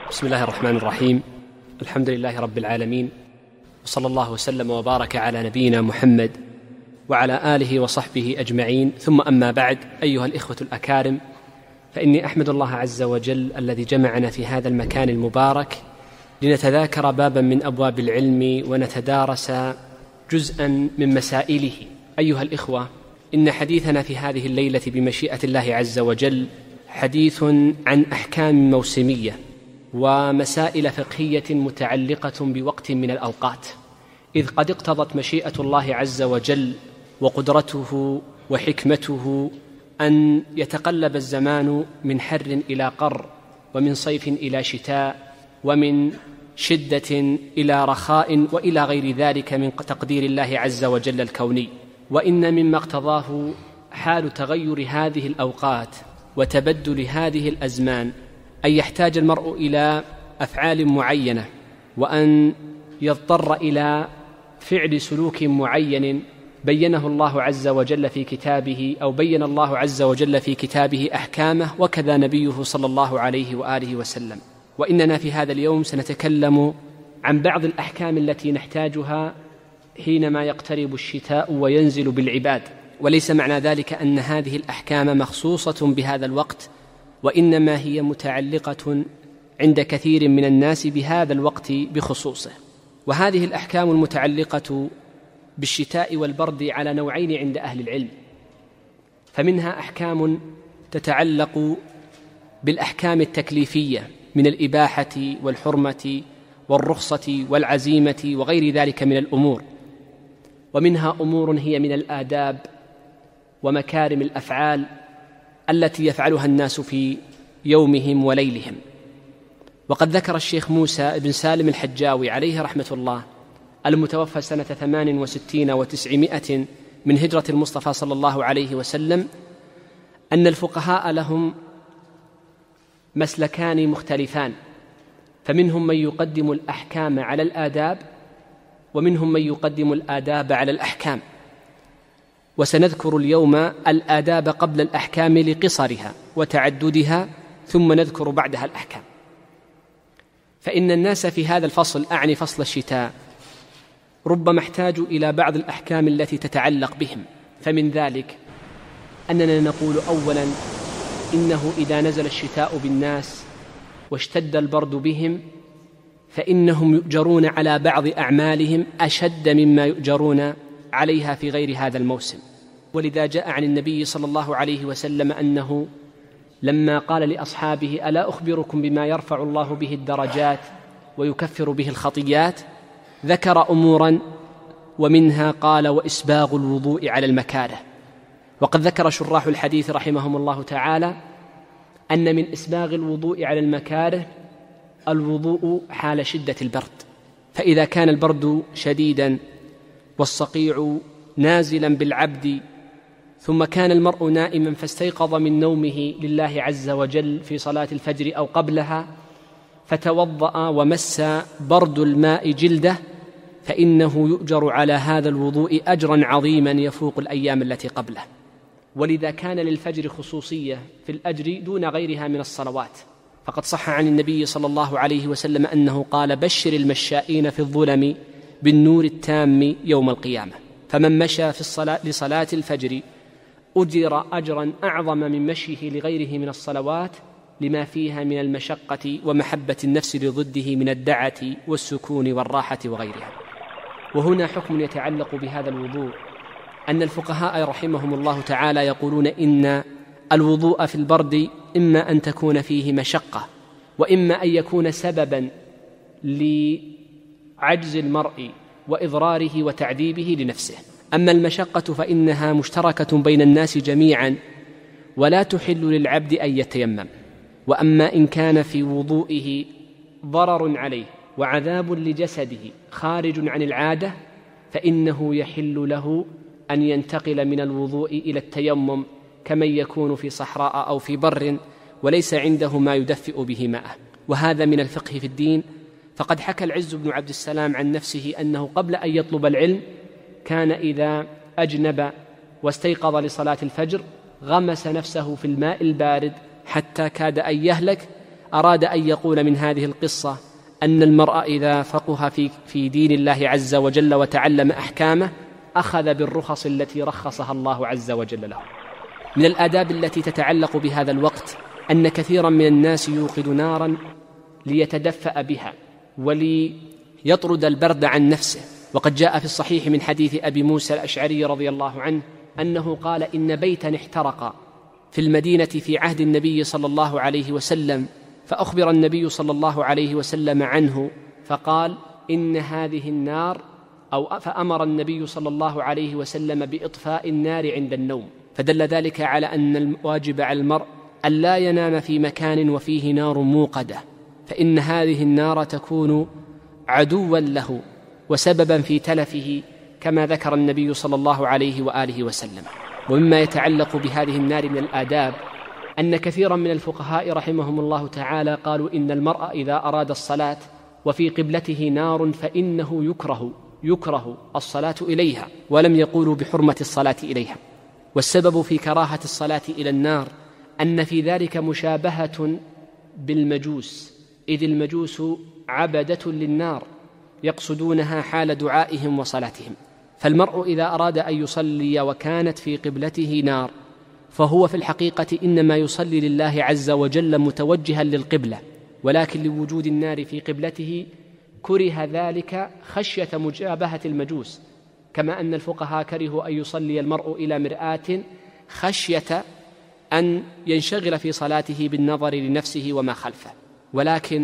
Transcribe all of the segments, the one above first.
بسم الله الرحمن الرحيم. الحمد لله رب العالمين، وصلى الله وسلم وبارك على نبينا محمد وعلى آله وصحبه أجمعين، ثم أما بعد. أيها الإخوة الأكارم، فإني أحمد الله عز وجل الذي جمعنا في هذا المكان المبارك لنتذاكر بابا من أبواب العلم ونتدارس جزءا من مسائله. أيها الإخوة، إن حديثنا في هذه الليلة بمشيئة الله عز وجل حديث عن أحكام موسمية ومسائل فقهية متعلقة بوقت من الأوقات، إذ قد اقتضت مشيئة الله عز وجل وقدرته وحكمته أن يتقلب الزمان من حر إلى قر، ومن صيف إلى شتاء، ومن شدة إلى رخاء، وإلى غير ذلك من تقدير الله عز وجل الكوني. وإن مما اقتضاه حال تغير هذه الأوقات وتبدل هذه الأزمان أن يحتاج المرء إلى أفعال معينة، وأن يضطر إلى فعل سلوك معين بينه الله عز وجل في كتابه، أو بين الله عز وجل في كتابه أحكامه، وكذا نبيه صلى الله عليه وآله وسلم. وإننا في هذا اليوم سنتكلم عن بعض الأحكام التي نحتاجها حينما يقترب الشتاء وينزل بالعباد، وليس معنى ذلك أن هذه الأحكام مخصوصة بهذا الوقت، وإنما هي متعلقة عند كثير من الناس بهذا الوقت بخصوصه. وهذه الأحكام المتعلقة بالشتاء والبرد على نوعين عند أهل العلم، فمنها أحكام تتعلق بالأحكام التكليفية من الإباحة والحرمة والرخصة والعزيمة وغير ذلك من الأمور، ومنها أمور هي من الآداب ومكارم الأفعال التي يفعلها الناس في يومهم وليلهم. وقد ذكر الشيخ موسى بن سالم الحجاوي عليه رحمة الله، المتوفى سنة 68 و900 من هجرة المصطفى صلى الله عليه وسلم، أن الفقهاء لهم مسلكان مختلفان، فمنهم من يقدم الأحكام على الآداب، ومنهم من يقدم الآداب على الأحكام. وسنذكر اليوم الآداب قبل الأحكام لقصرها وتعددها، ثم نذكر بعدها الأحكام. فإن الناس في هذا الفصل، أعني فصل الشتاء، ربما احتاجوا إلى بعض الأحكام التي تتعلق بهم. فمن ذلك أننا نقول أولا إنه إذا نزل الشتاء بالناس واشتد البرد بهم، فإنهم يؤجرون على بعض أعمالهم أشد مما يؤجرون عليها في غير هذا الموسم. ولذا جاء عن النبي صلى الله عليه وسلم أنه لما قال لأصحابه: ألا أخبركم بما يرفع الله به الدرجات ويكفر به الخطيات، ذكر أمورا، ومنها قال: وإسباغ الوضوء على المكاره. وقد ذكر شراح الحديث رحمهم الله تعالى أن من إسباغ الوضوء على المكاره الوضوء حال شدة البرد، فإذا كان البرد شديدا والصقيع نازلا بالعبد، ثم كان المرء نائما فاستيقظ من نومه لله عز وجل في صلاة الفجر أو قبلها، فتوضأ ومس برد الماء جلده، فإنه يؤجر على هذا الوضوء أجرا عظيما يفوق الأيام التي قبله. ولذا كان للفجر خصوصية في الأجر دون غيرها من الصلوات، فقد صح عن النبي صلى الله عليه وسلم أنه قال: بشر المشائين في الظلم بالنور التام يوم القيامة. فمن مشى في لصلاة الفجر أجر أجرا أعظم من مشيه لغيره من الصلوات، لما فيها من المشقة ومحبة النفس لضده من الدعة والسكون والراحة وغيرها. وهنا حكم يتعلق بهذا الوضوء، أن الفقهاء رحمهم الله تعالى يقولون إن الوضوء في البرد إما أن تكون فيه مشقة، وإما أن يكون سببا لعجز المرء وإضراره وتعذيبه لنفسه. أما المشقة فإنها مشتركة بين الناس جميعا، ولا تحل للعبد أن يتيمم. وأما إن كان في وضوئه ضرر عليه وعذاب لجسده خارج عن العادة، فإنه يحل له أن ينتقل من الوضوء إلى التيمم، كمن يكون في صحراء أو في بر وليس عنده ما يدفئ به ماءه. وهذا من الفقه في الدين. فقد حكى العز بن عبد السلام عن نفسه أنه قبل أن يطلب العلم كان إذا أجنب واستيقظ لصلاة الفجر غمس نفسه في الماء البارد حتى كاد أن يهلك، أراد أن يقول من هذه القصة أن المرء إذا فقه في دين الله عز وجل وتعلم أحكامه أخذ بالرخص التي رخصها الله عز وجل له. من الآداب التي تتعلق بهذا الوقت أن كثيرا من الناس يوقد نارا ليتدفأ بها وليطرد البرد عن نفسه، وقد جاء في الصحيح من حديث أبي موسى الأشعري رضي الله عنه أنه قال إن بيتا احترق في المدينة في عهد النبي صلى الله عليه وسلم، فأخبر النبي صلى الله عليه وسلم عنه فقال إن هذه النار، أو فأمر النبي صلى الله عليه وسلم بإطفاء النار عند النوم، فدل ذلك على أن الواجب على المرء أن لا ينام في مكان وفيه نار موقدة، فإن هذه النار تكون عدوا له وسببا في تلفه كما ذكر النبي صلى الله عليه وآله وسلم. ومما يتعلق بهذه النار من الآداب أن كثيرا من الفقهاء رحمهم الله تعالى قالوا إن المرء إذا أراد الصلاة وفي قبلته نار فإنه يكره الصلاة إليها، ولم يقولوا بحرمة الصلاة إليها. والسبب في كراهة الصلاة إلى النار أن في ذلك مشابهة بالمجوس، إذ المجوس عبدة للنار يقصدونها حال دعائهم وصلاتهم، فالمرء إذا أراد أن يصلي وكانت في قبلته نار فهو في الحقيقة إنما يصلي لله عز وجل متوجها للقبلة، ولكن لوجود النار في قبلته كره ذلك خشية مجابهة المجوس، كما أن الفقهاء كرهوا أن يصلي المرء إلى مرآة خشية أن ينشغل في صلاته بالنظر لنفسه وما خلفه. ولكن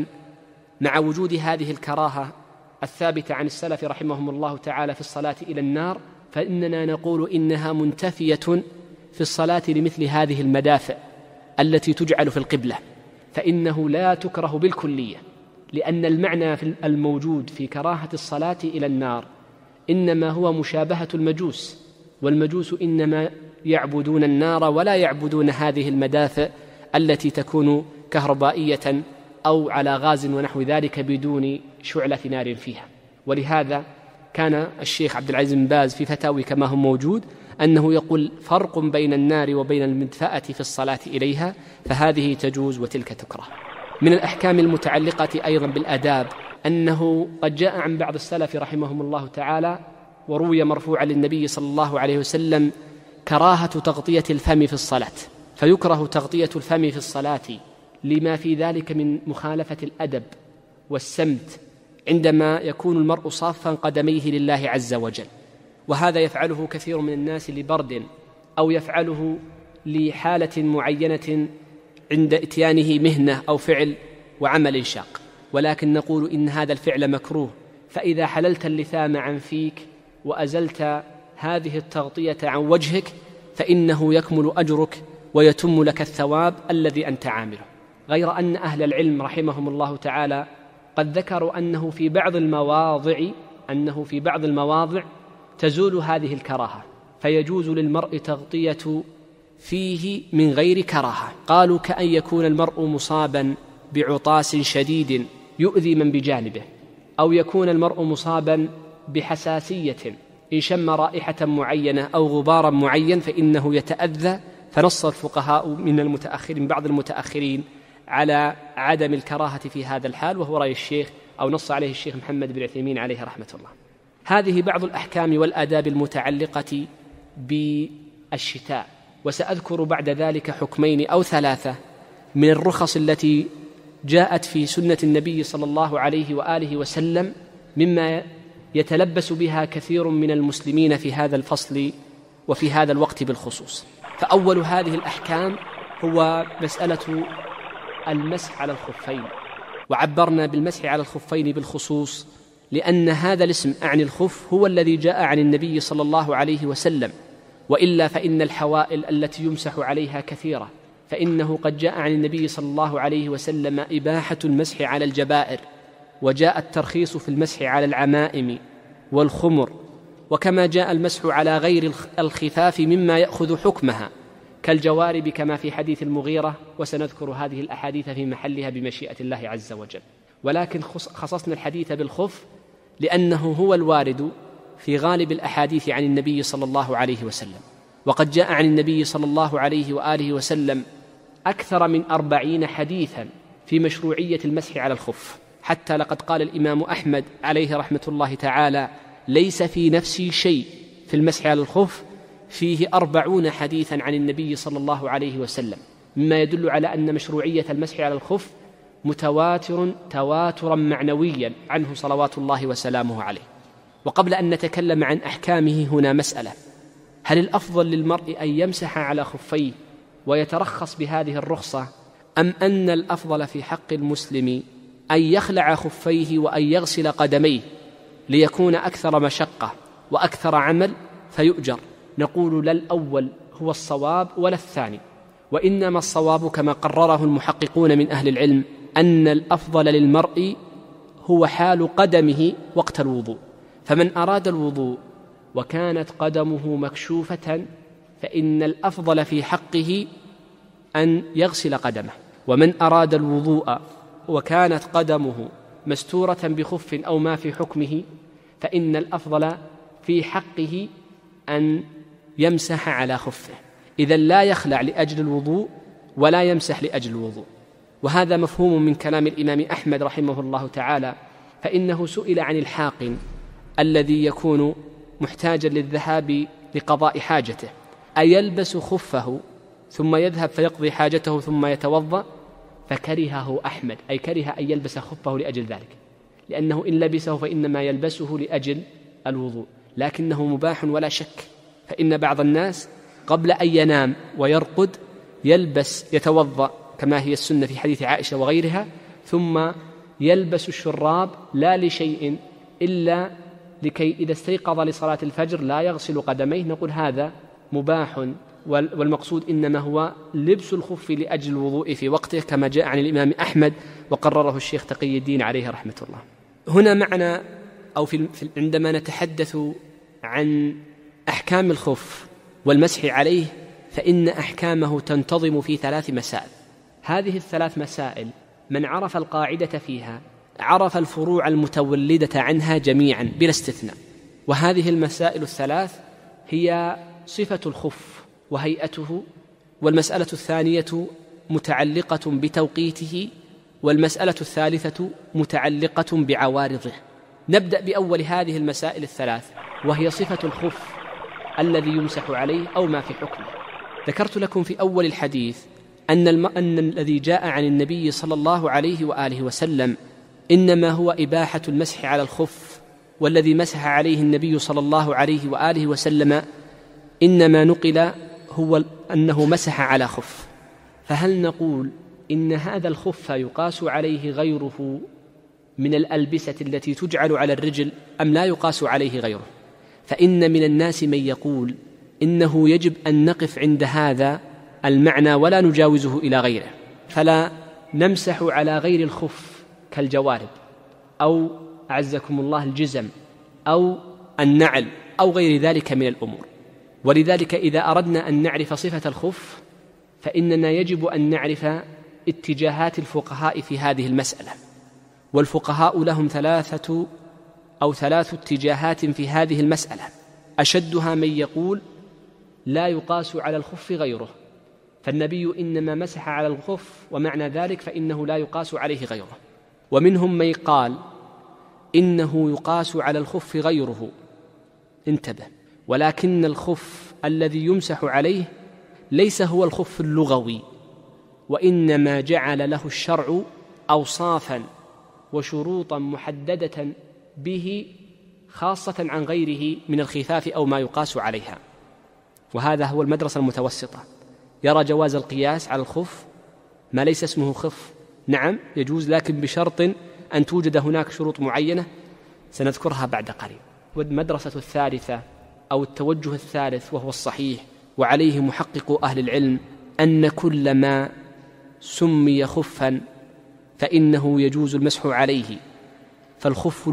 مع وجود هذه الكراهة الثابتة عن السلف رحمهم الله تعالى في الصلاة إلى النار، فإننا نقول إنها منتفية في الصلاة لمثل هذه المدافع التي تجعل في القبلة، فإنه لا تكره بالكلية، لأن المعنى الموجود في كراهة الصلاة إلى النار إنما هو مشابهة المجوس، والمجوس إنما يعبدون النار ولا يعبدون هذه المدافع التي تكون كهربائية أو على غاز ونحو ذلك بدون شعلة نار فيها. ولهذا كان الشيخ عبد العزيز بن باز في فتاوي كما هو موجود أنه يقول فرق بين النار وبين المدفأة في الصلاة إليها، فهذه تجوز وتلك تكره. من الأحكام المتعلقة أيضا بالآداب أنه قد جاء عن بعض السلف رحمهم الله تعالى وروي مرفوعا للنبي صلى الله عليه وسلم كراهة تغطية الفم في الصلاة، فيكره تغطية الفم في الصلاة لما في ذلك من مخالفة الأدب والسمت عندما يكون المرء صافا قدميه لله عز وجل، وهذا يفعله كثير من الناس لبرد أو يفعله لحالة معينة عند إتيانه مهنة أو فعل وعمل شاق، ولكن نقول إن هذا الفعل مكروه، فإذا حللت اللثام عن فيك وأزلت هذه التغطية عن وجهك فإنه يكمل أجرك ويتم لك الثواب الذي أنت عامله. غير أن أهل العلم رحمهم الله تعالى قد ذكروا أنه في بعض المواضع تزول هذه الكراهة، فيجوز للمرء تغطية فيه من غير كراهة. قالوا كأن يكون المرء مصابا بعطاس شديد يؤذي من بجانبه، أو يكون المرء مصابا بحساسية إن شم رائحة معينة أو غبارا معين فإنه يتأذى، فنص الفقهاء من بعض المتأخرين على عدم الكراهة في هذا الحال، وهو رأي الشيخ أو نص عليه الشيخ محمد بن عثيمين عليه رحمة الله. هذه بعض الأحكام والآداب المتعلقة بالشتاء، وسأذكر بعد ذلك حكمين أو ثلاثة من الرخص التي جاءت في سنة النبي صلى الله عليه وآله وسلم مما يتلبس بها كثير من المسلمين في هذا الفصل وفي هذا الوقت بالخصوص. فأول هذه الأحكام هو مسألة المسح على الخفين، وعبرنا بالمسح على الخفين بالخصوص لأن هذا الاسم أعني الخف هو الذي جاء عن النبي صلى الله عليه وسلم، وإلا فإن الحوائل التي يمسح عليها كثيرة، فإنه قد جاء عن النبي صلى الله عليه وسلم إباحة المسح على الجبائر، وجاء الترخيص في المسح على العمائم والخمر، وكما جاء المسح على غير الخفاف مما يأخذ حكمها كالجوارب كما في حديث المغيرة، وسنذكر هذه الأحاديث في محلها بمشيئة الله عز وجل. ولكن خصصنا الحديث بالخف لأنه هو الوارد في غالب الأحاديث عن النبي صلى الله عليه وسلم، وقد جاء عن النبي صلى الله عليه وآله وسلم أكثر من 40 حديثا في مشروعية المسح على الخف، حتى لقد قال الإمام أحمد عليه رحمة الله تعالى: ليس في نفسي شيء في المسح على الخف فيه 40 حديثا عن النبي صلى الله عليه وسلم، مما يدل على أن مشروعية المسح على الخف متواتر تواترا معنويا عنه صلوات الله وسلامه عليه. وقبل أن نتكلم عن أحكامه هنا مسألة: هل الأفضل للمرء أن يمسح على خفيه ويترخص بهذه الرخصة، أم أن الأفضل في حق المسلم أن يخلع خفيه وأن يغسل قدميه ليكون أكثر مشقة وأكثر عمل فيؤجر؟ نقول لا الأول هو الصواب ولا الثاني، وإنما الصواب كما قرره المحققون من أهل العلم أن الأفضل للمرء هو حال قدمه وقت الوضوء. فمن أراد الوضوء وكانت قدمه مكشوفة فإن الأفضل في حقه أن يغسل قدمه، ومن أراد الوضوء وكانت قدمه مستورة بخف أو ما في حكمه فإن الأفضل في حقه أن يمسح على خفه. إذن لا يخلع لأجل الوضوء ولا يمسح لأجل الوضوء. وهذا مفهوم من كلام الإمام أحمد رحمه الله تعالى، فإنه سئل عن الحاقن الذي يكون محتاجا للذهاب لقضاء حاجته أيلبس خفه ثم يذهب فيقضي حاجته ثم يتوضأ؟ فكرهه أحمد، أي كره أن يلبس خفه لأجل ذلك، لأنه إن لبسه فإنما يلبسه لأجل الوضوء، لكنه مباح ولا شك. فإن بعض الناس قبل أن ينام ويرقد يتوضأ كما هي السنة في حديث عائشة وغيرها، ثم يلبس الشراب لا لشيء إلا لكي إذا استيقظ لصلاة الفجر لا يغسل قدميه. نقول هذا مباح، والمقصود إنما هو لبس الخف لأجل الوضوء في وقته كما جاء عن الإمام أحمد وقرره الشيخ تقي الدين عليه رحمة الله. هنا معنا أو عندما نتحدث عن أحكام الخف والمسح عليه فإن أحكامه تنتظم في 3 مسائل. هذه ال3 مسائل من عرف القاعدة فيها عرف الفروع المتولدة عنها جميعا بلا استثناء. وهذه المسائل ال3 هي صفة الخف وهيئته، والمسألة الثانية متعلقة بتوقيته، والمسألة الثالثة متعلقة بعوارضه. نبدأ بأول هذه المسائل ال3 وهي صفة الخف الذي يمسح عليه أو ما في حكمه. ذكرت لكم في أول الحديث أن الذي جاء عن النبي صلى الله عليه وآله وسلم إنما هو إباحة المسح على الخف، والذي مسح عليه النبي صلى الله عليه وآله وسلم إنما نقل هو أنه مسح على خف. فهل نقول إن هذا الخف يقاس عليه غيره من الألبسة التي تجعل على الرجل أم لا يقاس عليه غيره؟ فإن من الناس من يقول إنه يجب أن نقف عند هذا المعنى ولا نجاوزه إلى غيره، فلا نمسح على غير الخف كالجوارب أو أعزكم الله الجزم أو النعل أو غير ذلك من الأمور. ولذلك إذا أردنا أن نعرف صفة الخف فإننا يجب أن نعرف اتجاهات الفقهاء في هذه المسألة، والفقهاء لهم 3 اتجاهات في هذه المسألة. أشدها من يقول لا يقاس على الخف غيره، فالنبي إنما مسح على الخف ومعنى ذلك فإنه لا يقاس عليه غيره. ومنهم من قال إنه يقاس على الخف غيره، انتبه، ولكن الخف الذي يمسح عليه ليس هو الخف اللغوي، وإنما جعل له الشرع أوصافا وشروطا محددة به خاصة عن غيره من الخفاف أو ما يقاس عليها. وهذا هو المدرسة المتوسطة، يرى جواز القياس على الخف ما ليس اسمه خف، نعم يجوز، لكن بشرط أن توجد هناك شروط معينة سنذكرها بعد قليل. والمدرسة الثالثة أو التوجه الثالث وهو الصحيح وعليه محقق أهل العلم أن كل ما سمي خفا فإنه يجوز المسح عليه، فالخف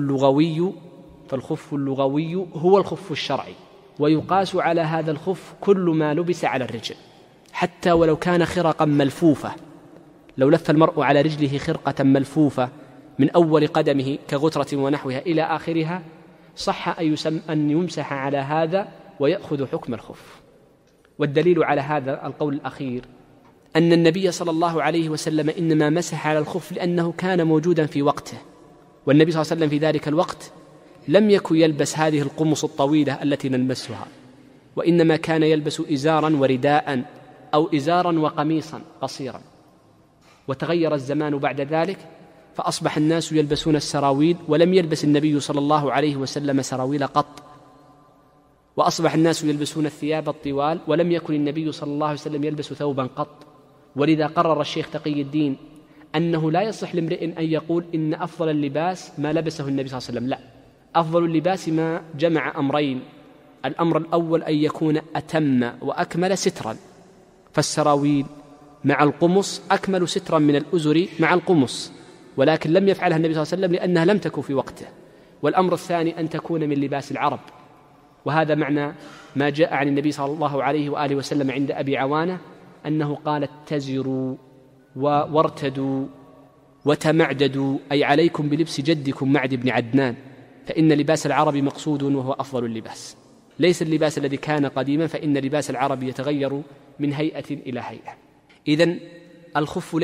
اللغوي هو الخف الشرعي، ويقاس على هذا الخف كل ما لبس على الرجل حتى ولو كان خرقا ملفوفة. لو لف المرء على رجله خرقة ملفوفة من أول قدمه كغترة ونحوها إلى آخرها صح أن يمسح على هذا ويأخذ حكم الخف. والدليل على هذا القول الأخير أن النبي صلى الله عليه وسلم إنما مسح على الخف لأنه كان موجودا في وقته، والنبي صلى الله عليه وسلم في ذلك الوقت لم يكن يلبس هذه القمص الطويلة التي نلبسها، وإنما كان يلبس إزارا ورداء أو إزارا وقميصا قصيرا. وتغير الزمان بعد ذلك فأصبح الناس يلبسون السراويل، ولم يلبس النبي صلى الله عليه وسلم سراويل قط، وأصبح الناس يلبسون الثياب الطوال، ولم يكن النبي صلى الله عليه وسلم يلبس ثوبا قط. ولذا قرر الشيخ تقي الدين أنه لا يصح لامرئ أن يقول إن أفضل اللباس ما لبسه النبي صلى الله عليه وسلم، لا، أفضل اللباس ما جمع أمرين: الأمر الأول أن يكون أتم وأكمل سترا، فالسراويل مع القمص أكمل سترا من الأزر مع القمص، ولكن لم يفعلها النبي صلى الله عليه وسلم لأنها لم تكن في وقته. والأمر الثاني أن تكون من لباس العرب، وهذا معنى ما جاء عن النبي صلى الله عليه وآله وسلم عند أبي عوانة أنه قال: اتزروا وارتدوا وتمعددوا، أي عليكم بلبس جدكم معد بن عدنان، فإن لباس العرب مقصود وهو أفضل اللباس، ليس اللباس الذي كان قديما، فإن لباس العرب يتغير من هيئة إلى هيئة. إذن الخف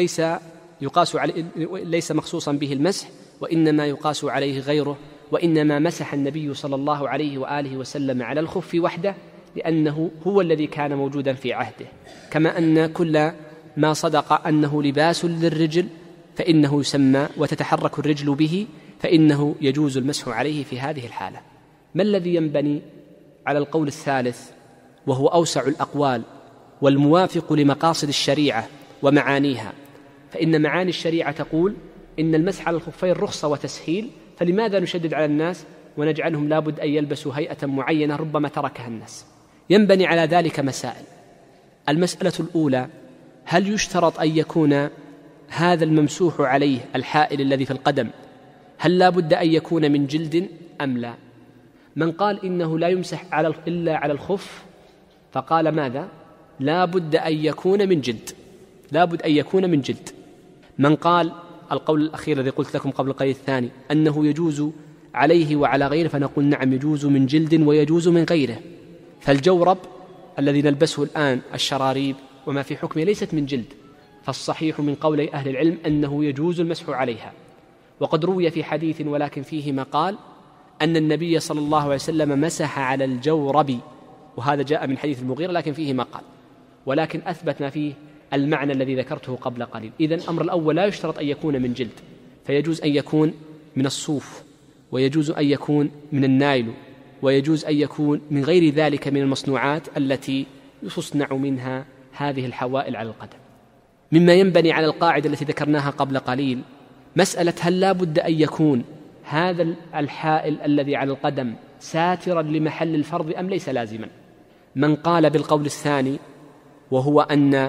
ليس مخصوصا به المسح، وإنما يقاس عليه غيره، وإنما مسح النبي صلى الله عليه وآله وسلم على الخف وحده لأنه هو الذي كان موجودا في عهده، كما أن كل ما صدق أنه لباس للرجل فإنه يسمى وتتحرك الرجل به، فإنه يجوز المسح عليه في هذه الحالة. ما الذي ينبني على القول الثالث وهو أوسع الأقوال والموافق لمقاصد الشريعة ومعانيها؟ فإن معاني الشريعة تقول إن المسح على الخفين رخصة وتسهيل، فلماذا نشدد على الناس ونجعلهم لابد أن يلبسوا هيئة معينة ربما تركها الناس؟ ينبني على ذلك مسائل. المسألة الأولى: هل يشترط أن يكون هذا الممسوح عليه الحائل الذي في القدم هل لا بد أن يكون من جلد أم لا؟ من قال إنه لا يمسح إلا على الخف فقال ماذا؟ لا بد أن يكون من جلد، لا بد أن يكون من جلد. من قال القول الأخير الذي قلت لكم قبل قليل الثاني أنه يجوز عليه وعلى غيره، فنقول نعم، يجوز من جلد ويجوز من غيره. فالجورب الذي نلبسه الآن، الشراريب وما في حكمه، ليست من جلد، فالصحيح من قول أهل العلم أنه يجوز المسح عليها. وقد روي في حديث ولكن فيه مقال أن النبي صلى الله عليه وسلم مسح على الجورب، وهذا جاء من حديث المغيرة لكن فيه مقال، ولكن أثبتنا فيه المعنى الذي ذكرته قبل قليل. إذن الأمر الأول لا يشترط أن يكون من جلد، فيجوز أن يكون من الصوف، ويجوز أن يكون من النايل، ويجوز أن يكون من غير ذلك من المصنوعات التي تصنع منها هذه الحوائل على القدم. مما ينبني على القاعدة التي ذكرناها قبل قليل مسألة: هل لا بد أن يكون هذا الحائل الذي على القدم ساترا لمحل الفرض أم ليس لازما؟ من قال بالقول الثاني وهو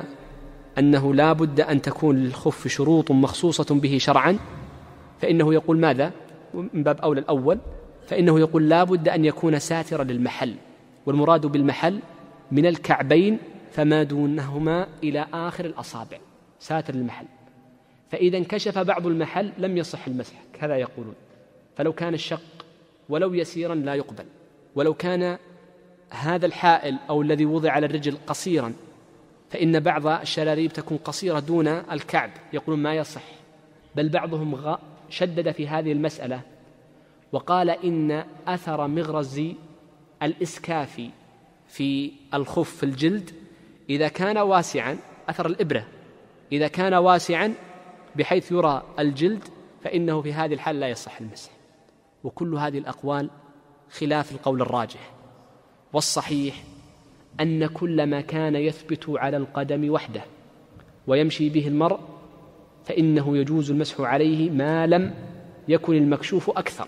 أنه لا بد أن تكون للخف شروط مخصوصة به شرعا، فإنه يقول ماذا؟ من باب أولى الأول، فإنه يقول لا بد أن يكون ساترا للمحل، والمراد بالمحل من الكعبين فما دونهما إلى آخر الأصابع، ساتر المحل. فإذا انكشف بعض المحل لم يصح المسح، كذا يقولون. فلو كان الشق ولو يسيرا لا يقبل، ولو كان هذا الحائل أو الذي وضع على الرجل قصيرا، فإن بعض الشلاريب تكون قصيرة دون الكعب، يقولون ما يصح. بل بعضهم شدد في هذه المسألة وقال إن أثر مغرز الإسكاف في الخف في الجلد إذا كان واسعا، أثر الإبرة إذا كان واسعا بحيث يرى الجلد، فإنه في هذه الحال لا يصح المسح. وكل هذه الأقوال خلاف القول الراجح، والصحيح أن كل ما كان يثبت على القدم وحده ويمشي به المرء فإنه يجوز المسح عليه ما لم يكن المكشوف أكثر،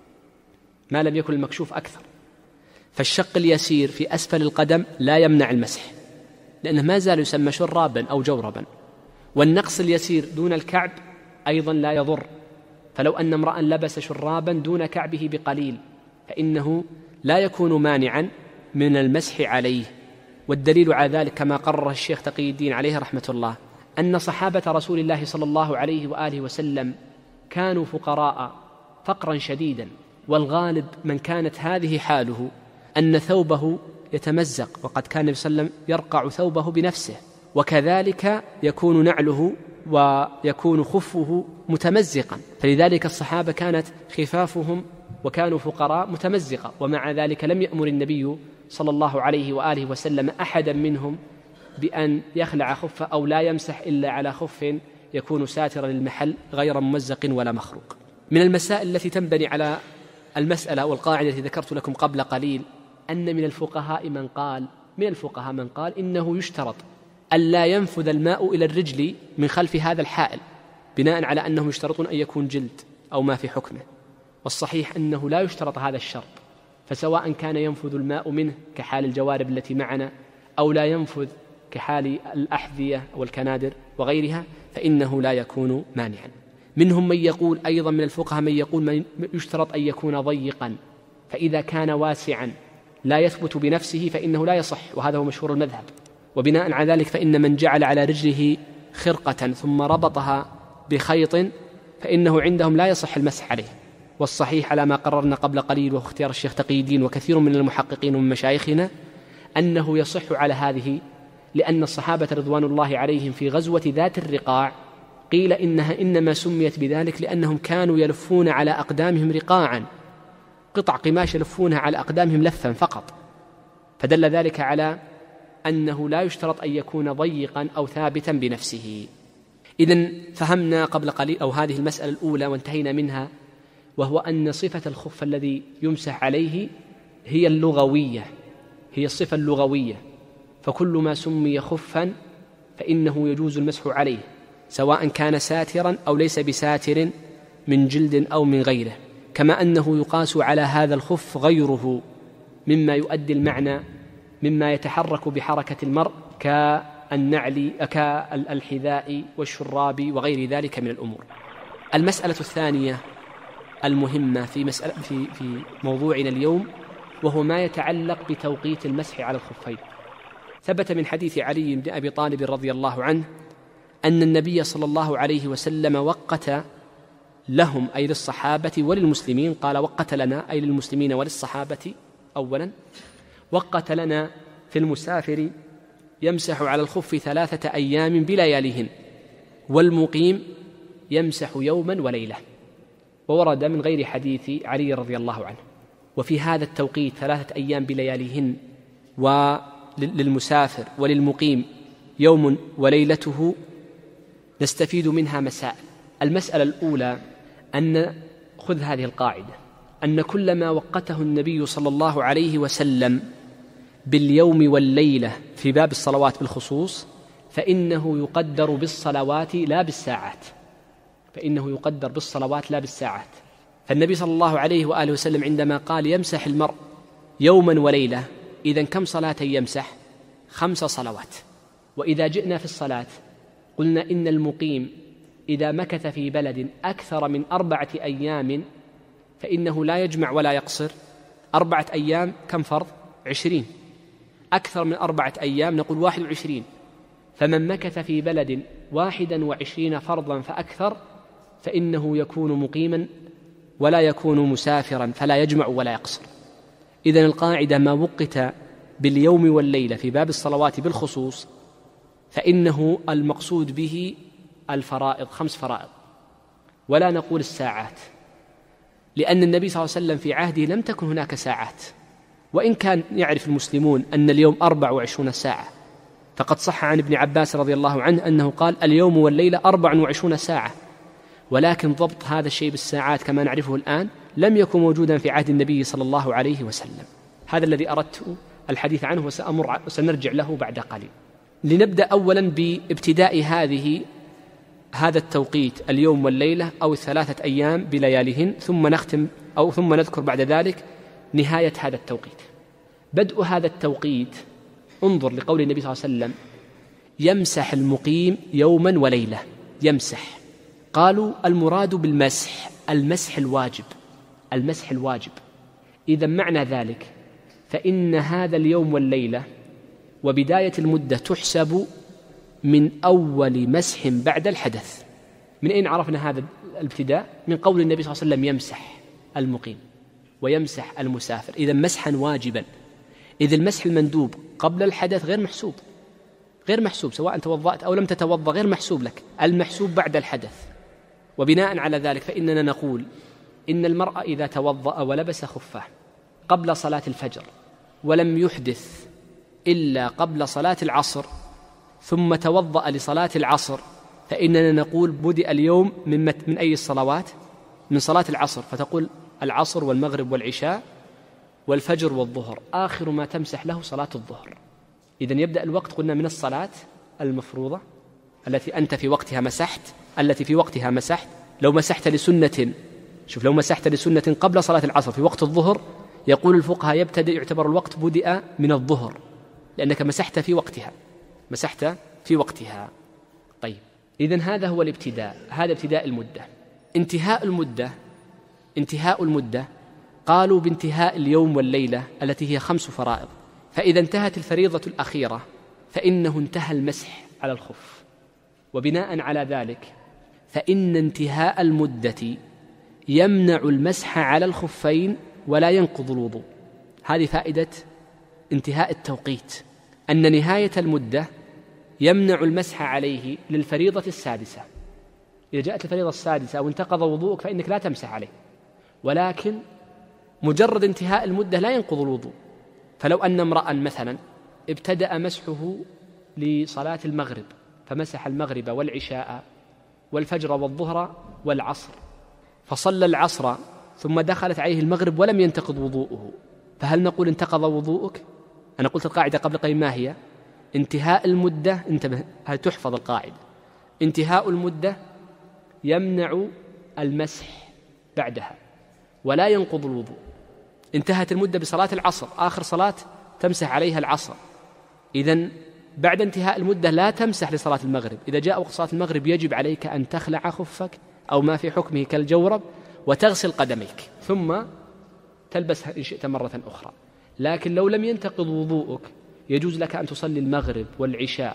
ما لم يكن المكشوف أكثر. فالشق اليسير في أسفل القدم لا يمنع المسح لأنه ما زال يسمى شرابا أو جوربا، والنقص اليسير دون الكعب أيضا لا يضر. فلو أن امرأ لبس شرابا دون كعبه بقليل فإنه لا يكون مانعا من المسح عليه. والدليل على ذلك كما قرر الشيخ تقي الدين عليه رحمة الله أن صحابة رسول الله صلى الله عليه وآله وسلم كانوا فقراء فقرا شديدا، والغالب من كانت هذه حاله أن ثوبه يتمزق، وقد كان النبي صلى الله عليه وسلم يرقع ثوبه بنفسه وكذلك يكون نعله ويكون خفه متمزقا، فلذلك الصحابة كانت خفافهم وكانوا فقراء متمزقة، ومع ذلك لم يأمر النبي صلى الله عليه وآله وسلم أحدا منهم بأن يخلع خفه أو لا يمسح إلا على خف يكون ساترا للمحل غير ممزق ولا مخروق. من المسائل التي تنبني على المسألة والقاعدة التي ذكرت لكم قبل قليل أن من الفقهاء من قال إنه يشترط ألا ينفذ الماء إلى الرجل من خلف هذا الحائل، بناء على أنهم يشترطون أن يكون جلد أو ما في حكمه، والصحيح أنه لا يشترط هذا الشرط، فسواء كان ينفذ الماء منه كحال الجوارب التي معنا أو لا ينفذ كحال الأحذية والكنادر وغيرها فإنه لا يكون مانعا. منهم من يقول أيضا من الفقهاء من يقول من يشترط أن يكون ضيقا، فإذا كان واسعا لا يثبت بنفسه فإنه لا يصح، وهذا هو مشهور المذهب. وبناء على ذلك فإن من جعل على رجله خرقة ثم ربطها بخيط فإنه عندهم لا يصح المسح عليه. والصحيح على ما قررنا قبل قليل واختيار الشيخ تقي الدين وكثير من المحققين ومن مشايخنا أنه يصح على هذه، لأن الصحابة رضوان الله عليهم في غزوة ذات الرقاع قيل إنها إنما سميت بذلك لأنهم كانوا يلفون على أقدامهم رقاعا، قطع قماش يلفونها على أقدامهم لفا فقط، فدل ذلك على أنه لا يشترط أن يكون ضيقا أو ثابتا بنفسه. إذن فهمنا قبل قليل أو هذه المسألة الأولى وانتهينا منها، وهو أن صفة الخف الذي يمسح عليه هي اللغوية، هي الصفة اللغوية، فكل ما سمي خفا فإنه يجوز المسح عليه سواء كان ساترا أو ليس بساتر من جلد أو من غيره، كما أنه يقاس على هذا الخف غيره مما يؤدي المعنى مما يتحرك بحركة المرء كالنعل كالحذاء والشراب وغير ذلك من الأمور. المسألة الثانية المهمة في موضوعنا اليوم وهو ما يتعلق بتوقيت المسح على الخفين. ثبت من حديث علي بن أبي طالب رضي الله عنه أن النبي صلى الله عليه وسلم وقت لهم أي للصحابة وللمسلمين، قال وقت لنا أي للمسلمين وللصحابة أولا، وقت لنا في المسافر يمسح على الخف 3 أيام بلياليهن، والمقيم يمسح يوما وليلة، وورد من غير حديث علي رضي الله عنه. وفي هذا التوقيت 3 أيام بلياليهن وللمسافر وللمقيم يوم وليلته نستفيد منها مسائل. المسألة الأولى أن خذ هذه القاعدة أن كل ما وقته النبي صلى الله عليه وسلم باليوم والليلة في باب الصلوات بالخصوص فإنه يقدر بالصلوات لا بالساعات، فالنبي صلى الله عليه وآله وسلم عندما قال يمسح المرء يوما وليلة، إذن كم صلاة يمسح؟ 5 صلوات. وإذا جئنا في الصلاة قلنا إن المقيم إذا مكث في بلد أكثر من 4 أيام فإنه لا يجمع ولا يقصر. 4 أيام كم فرض؟ 20، أكثر من 4 أيام نقول 21، فمن مكث في بلد 21 فرضا فأكثر فإنه يكون مقيما ولا يكون مسافرا فلا يجمع ولا يقصر. إذن القاعدة ما وقت باليوم والليلة في باب الصلوات بالخصوص فإنه المقصود به الفرائض، 5 فرائض، ولا نقول الساعات، لأن النبي صلى الله عليه وسلم في عهده لم تكن هناك ساعات، وإن كان يعرف المسلمون أن اليوم 24 ساعة، فقد صح عن ابن عباس رضي الله عنه أنه قال اليوم والليلة 24 ساعة، ولكن ضبط هذا الشيء بالساعات كما نعرفه الآن لم يكن موجودا في عهد النبي صلى الله عليه وسلم. هذا الذي أردت الحديث عنه وسنرجع له بعد قليل. لنبدأ أولا بابتداء هذا التوقيت اليوم والليلة أو 3 أيام بلياليهن، ثم نذكر بعد ذلك نهاية هذا التوقيت. بدء هذا التوقيت انظر لقول النبي صلى الله عليه وسلم يمسح المقيم يوما وليلة. يمسح، قالوا المراد بالمسح المسح الواجب. إذا معنى ذلك فإن هذا اليوم والليلة وبداية المدة تحسب من أول مسح بعد الحدث. من أين عرفنا هذا الابتداء؟ من قول النبي صلى الله عليه وسلم يمسح المقيم ويمسح المسافر، إذا مسحا واجبا. إذا المسح المندوب قبل الحدث غير محسوب، غير محسوب، سواء توضأت أو لم تتوضأ غير محسوب لك، المحسوب بعد الحدث. وبناء على ذلك فإننا نقول إن المرء إذا توضأ ولبس خفه قبل صلاة الفجر ولم يحدث إلا قبل صلاة العصر ثم توضأ لصلاة العصر، فإننا نقول بدأ اليوم من أي الصلوات؟ من صلاة العصر، فتقول العصر والمغرب والعشاء والفجر والظهر، آخر ما تمسح له صلاة الظهر. إذن يبدأ الوقت قلنا من الصلاة المفروضة التي أنت في وقتها مسحت، لو مسحت لسنة، شوف، لو مسحت لسنة قبل صلاة العصر في وقت الظهر، يقول الفقهاء يعتبر الوقت بدأ من الظهر، لأنك مسحت في وقتها. طيب، إذن هذا هو الابتداء، هذا ابتداء المدة. انتهاء المدة قالوا بانتهاء اليوم والليلة التي هي 5 فرائض، فإذا انتهت الفريضة الأخيرة فإنه انتهى المسح على الخف. وبناء على ذلك فإن انتهاء المدة يمنع المسح على الخفين ولا ينقض الوضوء. هذه فائدة انتهاء التوقيت، أن نهاية المدة يمنع المسح عليه للفريضة السادسة. إذا جاءت الفريضة السادسة أو انتقض وضوءك فإنك لا تمسح عليه، ولكن مجرد انتهاء المدة لا ينقض الوضوء. فلو أن امرأ مثلا ابتدأ مسحه لصلاة المغرب فمسح المغرب والعشاء والفجر والظهر والعصر، فصلى العصر ثم دخلت عليه المغرب ولم ينتقض وضوءه، فهل نقول انتقض وضوءك؟ أنا قلت القاعدة قبل قليل ما هي؟ انتهاء المدة، انتبه، هل تحفظ القاعدة؟ انتهاء المدة يمنع المسح بعدها ولا ينقض الوضوء. انتهت المدة بصلاة العصر، آخر صلاة تمسح عليها العصر، إذن بعد انتهاء المدة لا تمسح لصلاة المغرب. إذا جاء وقت صلاة المغرب يجب عليك أن تخلع خفك أو ما في حكمه كالجورب وتغسل قدميك ثم تلبسها إن شئت مرة أخرى. لكن لو لم ينتقض وضوءك يجوز لك أن تصلي المغرب والعشاء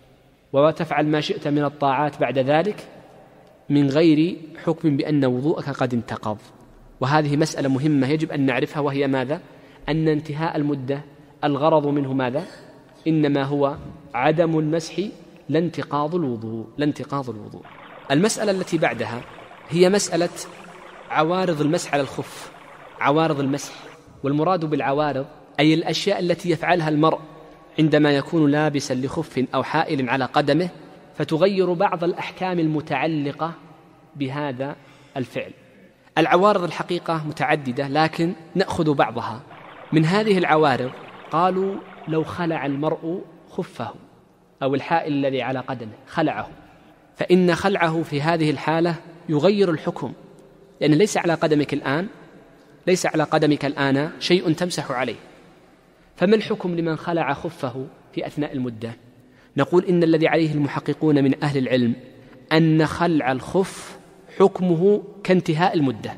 وتفعل ما شئت من الطاعات بعد ذلك من غير حكم بأن وضوءك قد انتقض. وهذه مسألة مهمة يجب أن نعرفها، وهي ماذا؟ أن انتهاء المدة الغرض منه ماذا؟ إنما هو عدم المسح لا انتقاض الوضوء. المسألة التي بعدها هي مسألة عوارض المسح على الخف، عوارض المسح. والمراد بالعوارض أي الأشياء التي يفعلها المرء عندما يكون لابسا لخف أو حائل على قدمه فتغير بعض الأحكام المتعلقة بهذا الفعل. العوارض الحقيقة متعددة، لكن نأخذ بعضها. من هذه العوارض قالوا لو خلع المرء خفه أو الحائل الذي على قدمه خلعه، فإن خلعه في هذه الحالة يغير الحكم، لأن ليس على قدمك الآن شيء تمسح عليه. فما الحكم لمن خلع خفه في أثناء المدة؟ نقول إن الذي عليه المحققون من أهل العلم أن خلع الخف حكمه كانتهاء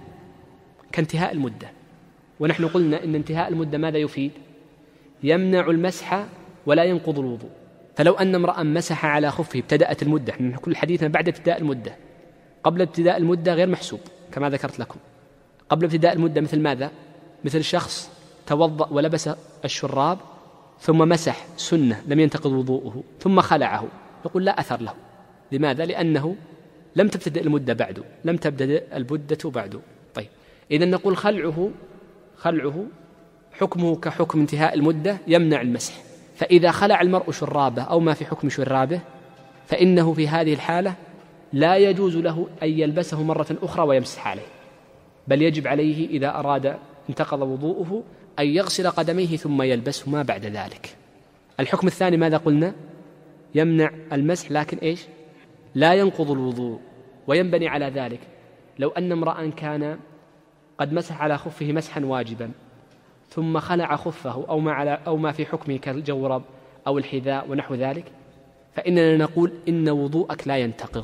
المدة. ونحن قلنا إن انتهاء المدة ماذا يفيد؟ يمنع المسح ولا ينقض الوضوء. فلو أن امرأ مسح على خفه ابتدأت المدة، كل حديثنا بعد ابتداء المدة، قبل ابتداء المدة غير محسوب كما ذكرت لكم. قبل ابتداء المدة مثل ماذا؟ مثل شخص توضأ ولبس الشراب ثم مسح سنة لم ينتقض وضوءه ثم خلعه، يقول لا أثر له. لماذا؟ لأنه لم تبتدأ المدة بعد، لم تبدأ المدة بعد. طيب، إذن نقول خلعه حكمه كحكم انتهاء المدة يمنع المسح. فإذا خلع المرء شرابه أو ما في حكم شرابه فإنه في هذه الحالة لا يجوز له أن يلبسه مرة أخرى ويمسح عليه، بل يجب عليه إذا أراد انتقض وضوءه أن يغسل قدميه ثم يلبسهما بعد ذلك. الحكم الثاني ماذا قلنا؟ يمنع المسح، لكن إيش؟ لا ينقض الوضوء. وينبني على ذلك لو أن امرأ كان قد مسح على خفه مسحا واجبا ثم خلع خفه أو ما في حكمه كالجورب أو الحذاء ونحو ذلك، فإننا نقول إن وضوءك لا ينتقض،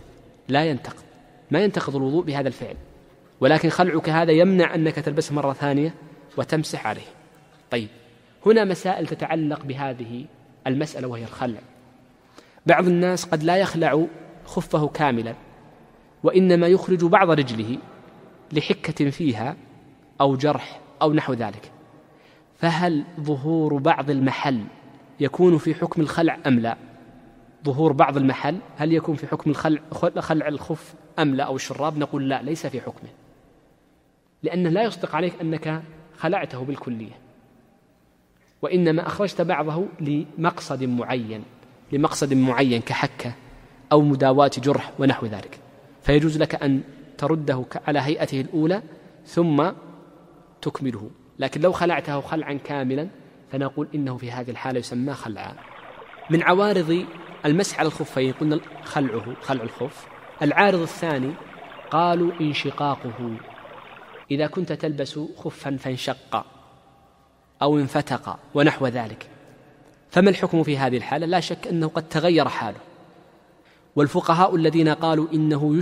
ما ينتقض الوضوء بهذا الفعل، ولكن خلعك هذا يمنع أنك تلبسه مرة ثانية وتمسح عليه. طيب، هنا مسائل تتعلق بهذه المسألة وهي الخلع. بعض الناس قد لا يخلع خفه كاملا وإنما يخرج بعض رجله لحكة فيها أو جرح أو نحو ذلك، فهل ظهور بعض المحل يكون في حكم الخلع أم لا؟ ظهور بعض المحل هل يكون في حكم خلع الخف أم لا، أو الشراب؟ نقول لا، ليس في حكمه، لأنه لا يصدق عليك أنك خلعته بالكلية، وإنما أخرجت بعضه لمقصد معين كحكة أو مداواة جرح ونحو ذلك، فيجوز لك أن ترده على هيئته الأولى ثم تكمله. لكن لو خلعته خلعا كاملا فنقول إنه في هذه الحالة يسمى خلعا. من عوارض المسح على الخفين قلنا خلع الخف. العارض الثاني قالوا انشقاقه، إذا كنت تلبس خفا فانشق أو انفتق ونحو ذلك، فما الحكم في هذه الحالة؟ لا شك أنه قد تغير حاله، والفقهاء الذين قالوا إنه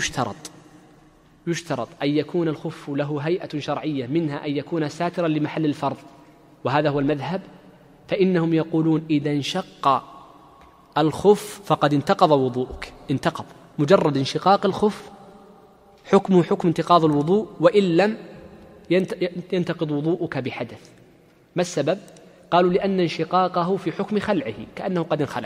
يشترط أن يكون الخف له هيئة شرعية، منها أن يكون ساترا لمحل الفرض، وهذا هو المذهب، فإنهم يقولون إذا انشق الخف فقد انتقض وضوءك، انتقض مجرد انشقاق الخف حكمه حكم انتقاض الوضوء، وإن لم ينتقض وضوءك بحدث. ما السبب؟ قالوا لأن انشقاقه في حكم خلعه كأنه قد انخلع،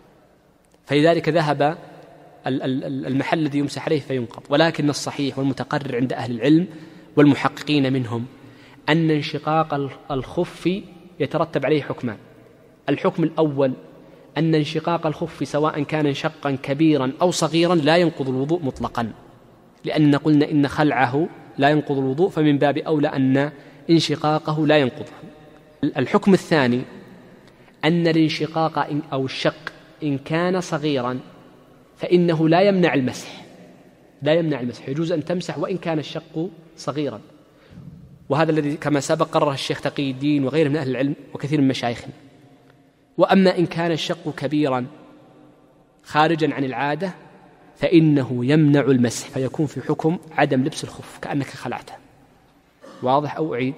فلذلك ذهب المحل الذي يمسح عليه فينقض. ولكن الصحيح والمتقرر عند أهل العلم والمحققين منهم أن انشقاق الخف يترتب عليه حكمان. الحكم الأول أن انشقاق الخف سواء كان انشقا كبيرا أو صغيرا لا ينقض الوضوء مطلقا، لأن قلنا إن خلعه لا ينقض الوضوء، فمن باب أولى أن انشقاقه لا ينقضه. الحكم الثاني أن الانشقاق أو الشق إن كان صغيرا فإنه لا يمنع المسح، يجوز أن تمسح وإن كان الشق صغيرا، وهذا الذي كما سبق قرره الشيخ تقي الدين وغيره من أهل العلم وكثير من مشايخنا. وأما إن كان الشق كبيرا خارجا عن العادة فإنه يمنع المسح، فيكون في حكم عدم لبس الخف كأنك خلعته. واضح أو أعيد؟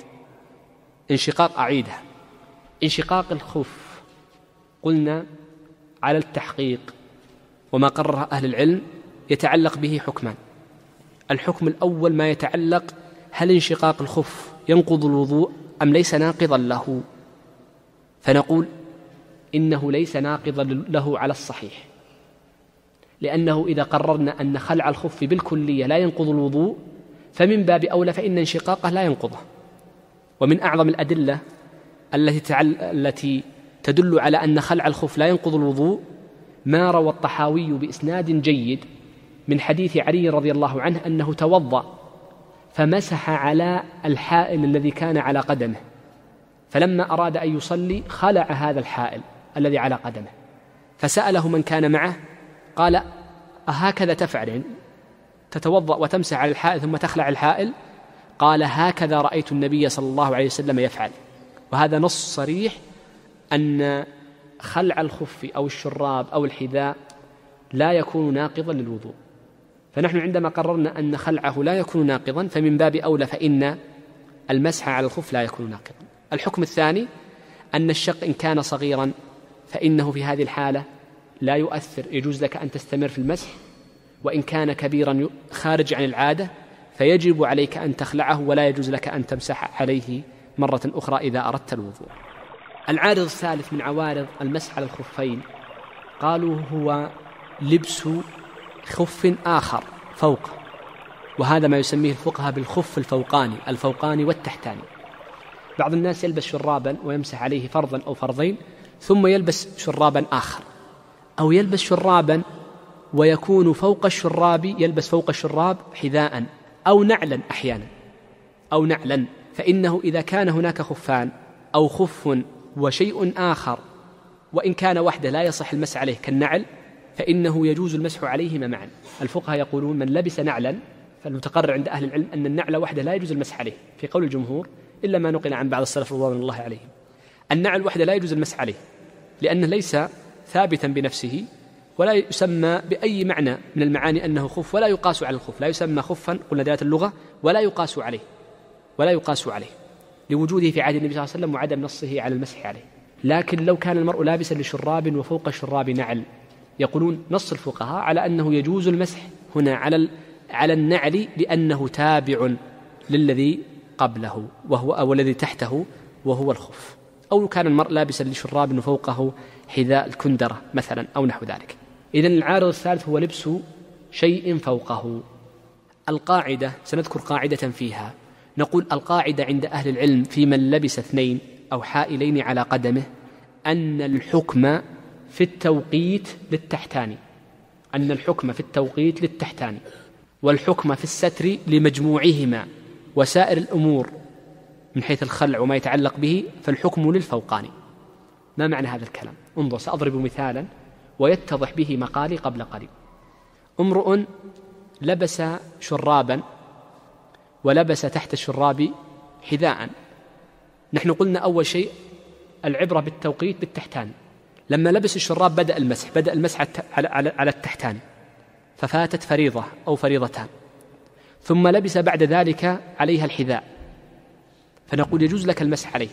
أعيدها. انشقاق الخف قلنا على التحقيق، وما قرره أهل العلم يتعلق به حكمان. الحكم الأول ما يتعلق هل انشقاق الخف ينقض الوضوء أم ليس ناقضا له، فنقول إنه ليس ناقضا له على الصحيح، لأنه إذا قررنا أن خلع الخف بالكلية لا ينقض الوضوء فمن باب أولى فإن انشقاقه لا ينقضه. ومن أعظم الأدلة التي تدل على أن خلع الخف لا ينقض الوضوء ما روى الطحاوي بإسناد جيد من حديث علي رضي الله عنه أنه توضأ فمسح على الحائل الذي كان على قدمه، فلما أراد أن يصلي خلع هذا الحائل الذي على قدمه، فسأله من كان معه قال أهكذا تفعل، تتوضأ وتمسح على الحائل ثم تخلع الحائل؟ قال هكذا رأيت النبي صلى الله عليه وسلم يفعل. وهذا نص صريح أن خلع الخف أو الشراب أو الحذاء لا يكون ناقضا للوضوء، فنحن عندما قررنا أن خلعه لا يكون ناقضا فمن باب أولى فإن المسح على الخف لا يكون ناقضا. الحكم الثاني أن الشق إن كان صغيرا فإنه في هذه الحالة لا يؤثر، يجوز لك أن تستمر في المسح، وإن كان كبيرا خارج عن العادة فيجب عليك أن تخلعه ولا يجوز لك أن تمسح عليه مرة أخرى إذا أردت الوضوء. العارض الثالث من عوارض المسح على الخفين قالوا هو لبس خف آخر فوق، وهذا ما يسميه الفقهاء بالخف الفوقاني والتحتاني. بعض الناس يلبس شرابا ويمسح عليه فرضا أو فرضين ثم يلبس شرابا آخر، أو يلبس شرابا ويكون فوق الشراب، يلبس فوق الشراب حذاء أو نعلا أحيانا أو نعلا، فإنه إذا كان هناك خفان أو خف وشيء آخر وإن كان وحده لا يصح المسح عليه كالنعل فإنه يجوز المسح عليهما معا. الفقهاء يقولون من لبس نعلا، فالمتقرر عند أهل العلم أن النعل وحده لا يجوز المسح عليه في قول الجمهور إلا ما نقل عن بعض السلف رضوان الله عليهم. النعل وحده لا يجوز المسح عليه لأنه ليس ثابتا بنفسه ولا يسمى بأي معنى من المعاني أنه خف، ولا يقاس على الخف، لا يسمى خفا قلنا دلالة اللغة ولا يقاس عليه لوجوده في عهد النبي صلى الله عليه وسلم وعدم نصه على المسح عليه. لكن لو كان المرء لابسا لشراب وفوق الشراب نعل، يقولون نص الفقهاء على أنه يجوز المسح هنا على النعل لأنه تابع للذي قبله أو الذي تحته وهو الخف، أو كان المرء لابسا لشراب وفوقه حذاء الكندرة مثلا أو نحو ذلك. إذن العارض الثالث هو لبس شيء فوقه. القاعدة سنذكر قاعدة فيها، نقول القاعدة عند أهل العلم في من لبس 2 أو حائلين على قدمه أن الحكم في التوقيت للتحتاني، أن الحكم في التوقيت للتحتاني، والحكم في الستر لمجموعهما، وسائر الأمور من حيث الخلع وما يتعلق به فالحكم للفوقاني. ما معنى هذا الكلام؟ انظر، سأضرب مثالا ويتضح به مقالي قبل قليل. امرؤ لبس شرابا ولبس تحت الشراب حذاء. نحن قلنا أول شيء العبرة بالتوقيت بالتحتاني. لما لبس الشراب بدأ المسح على التحتاني، ففاتت فريضة أو فريضتان، ثم لبس بعد ذلك عليها الحذاء، فنقول يجوز لك المسح عليه.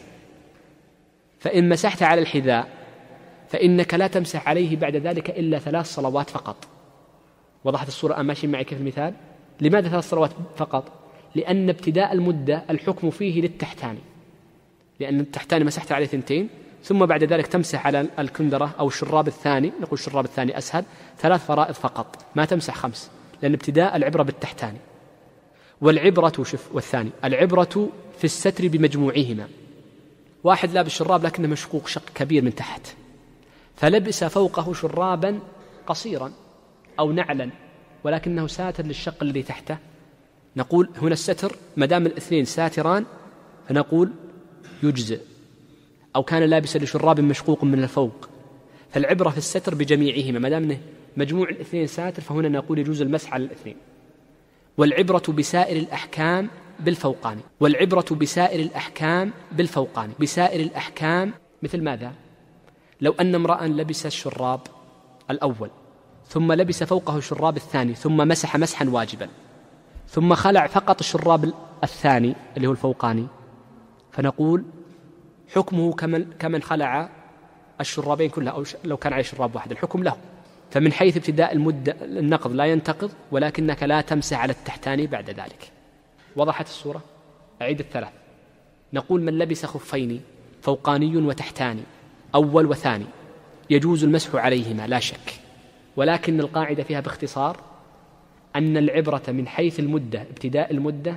فإن مسحت على الحذاء فإنك لا تمسح عليه بعد ذلك إلا 3 صلوات فقط. وضحت الصورة أم ماشي معي كيف المثال؟ لماذا 3 صلوات فقط؟ لأن ابتداء المدة الحكم فيه للتحتاني، لأن التحتاني مسحت عليه 2، ثم بعد ذلك تمسح على الكندرة أو الشراب الثاني، نقول الشراب الثاني أسهل، 3 فرائض فقط، ما تمسح 5، لأن ابتداء العبرة بالتحتاني. والعبرة والثاني العبرة في الستر بمجموعهما. واحد لابس شراب لكنه مشقوق شق كبير من تحت، فلبس فوقه شرابا قصيرا أو نعلا ولكنه ساتر للشق الذي تحته، نقول هنا الستر مدام 2 ساتران فنقول يجزئ. أو كان لابسا لشراب مشقوق من الفوق، فالعبرة في الستر بجميعهما، مدام مجموع 2 ساتر فهنا نقول يجوز المسح على 2. والعبرة بسائر الأحكام بالفوقان، والعبرة بسائر الأحكام بالفوقان. بسائر الأحكام مثل ماذا؟ لو أن امرأ لبس الشراب الأول ثم لبس فوقه الشراب الثاني ثم مسح مسحا واجبا، ثم خلع فقط الشراب الثاني اللي هو الفوقاني، فنقول حكمه كمن خلع الشرابين كلها، أو لو كان عليه شراب واحد الحكم له. فمن حيث ابتداء المدة النقض لا ينتقض، ولكنك لا تمسح على التحتاني بعد ذلك. وضحت الصورة؟ أعيد 3. نقول من لبس خفين فوقاني وتحتاني أول وثاني يجوز المسح عليهما لا شك، ولكن القاعدة فيها باختصار أن العبرة من حيث المدة ابتداء المدة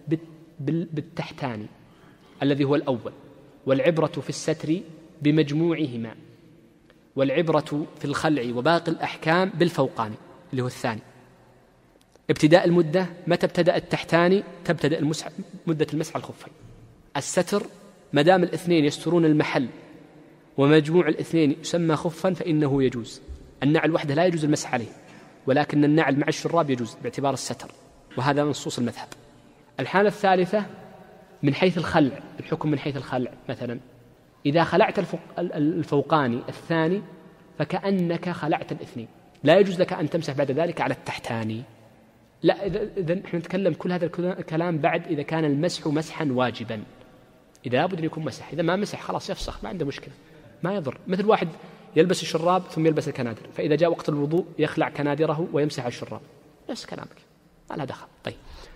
بالتحتاني الذي هو الأول، والعبرة في الستر بمجموعهما، والعبرة في الخلع وباقي الأحكام بالفوقاني اللي هو الثاني. ابتداء المدة متى ابتدأ التحتاني؟ تبتدأ مدة المسح على الخفين. الستر مدام 2 يسترون المحل ومجموع 2 يسمى خفا فإنه يجوز. النعل وحده لا يجوز المسح عليه، ولكن النعل مع الشراب يجوز باعتبار الستر، وهذا نصوص المذهب. الحالة الثالثة من حيث الخلع، الحكم من حيث الخلع. مثلا إذا خلعت الفوقاني الثاني فكأنك خلعت 2، لا يجوز لك أن تمسح بعد ذلك على التحتاني. لا، إذا نحن نتكلم كل هذا الكلام بعد إذا كان المسح مسحا واجبا، إذا لابد أن يكون مسح. إذا ما مسح خلاص يفسخ، ما عنده مشكلة، ما يضر. مثل واحد يلبس الشراب ثم يلبس الكنادر، فإذا جاء وقت الوضوء يخلع كنادره ويمسح الشراب، نفس كلامك، ما له دخل. طيب،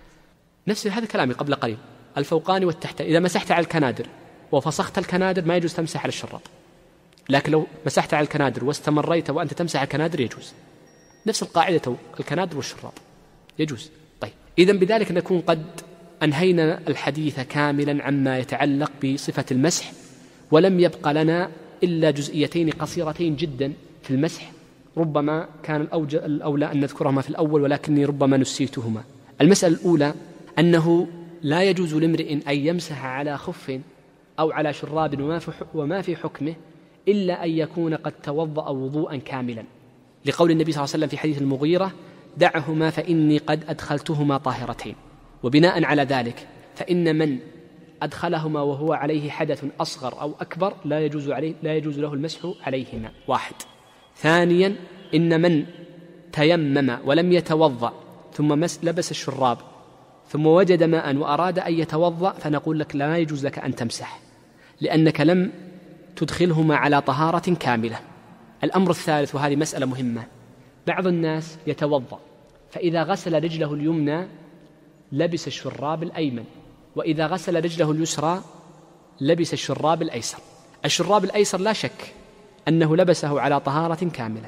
نفس هذا كلامي قبل قليل، الفوقاني والتحتاني. إذا مسحت على الكنادر وفسخت الكنادر ما يجوز تمسح على الشراب، لكن لو مسحت على الكنادر واستمريت وأنت تمسح على الكنادر يجوز. نفس القاعدة، الكنادر والشراب يجوز. طيب، إذن بذلك نكون قد أنهينا الحديث كاملا عما يتعلق بصفة المسح، ولم يبقى لنا إلا جزئيتين قصيرتين جدا في المسح، ربما كان الأولى أن نذكرهما في الأول ولكني ربما نسيتهما. المسألة الأولى أنه لا يجوز لامرئ أن يمسح على خف أو على شراب وما في حكمه إلا أن يكون قد توضأ وضوءا كاملا، لقول النبي صلى الله عليه وسلم في حديث المغيرة: دعهما فإني قد أدخلتهما طاهرتين. وبناء على ذلك فإن من أدخلهما وهو عليه حدث أصغر أو أكبر لا يجوز له المسح عليهما. 1. ثانيا، إن من تيمم ولم يتوضأ ثم لبس الشراب ثم وجد ماء وأراد أن يتوضأ فنقول لك لا يجوز لك أن تمسح، لأنك لم تدخلهما على طهارة كاملة. الأمر الثالث، وهذه مسألة مهمة، بعض الناس يتوضأ فإذا غسل رجله اليمنى لبس الشراب الأيمن، وإذا غسل رجله اليسرى لبس الشراب الأيسر. الشراب الأيسر لا شك أنه لبسه على طهارة كاملة،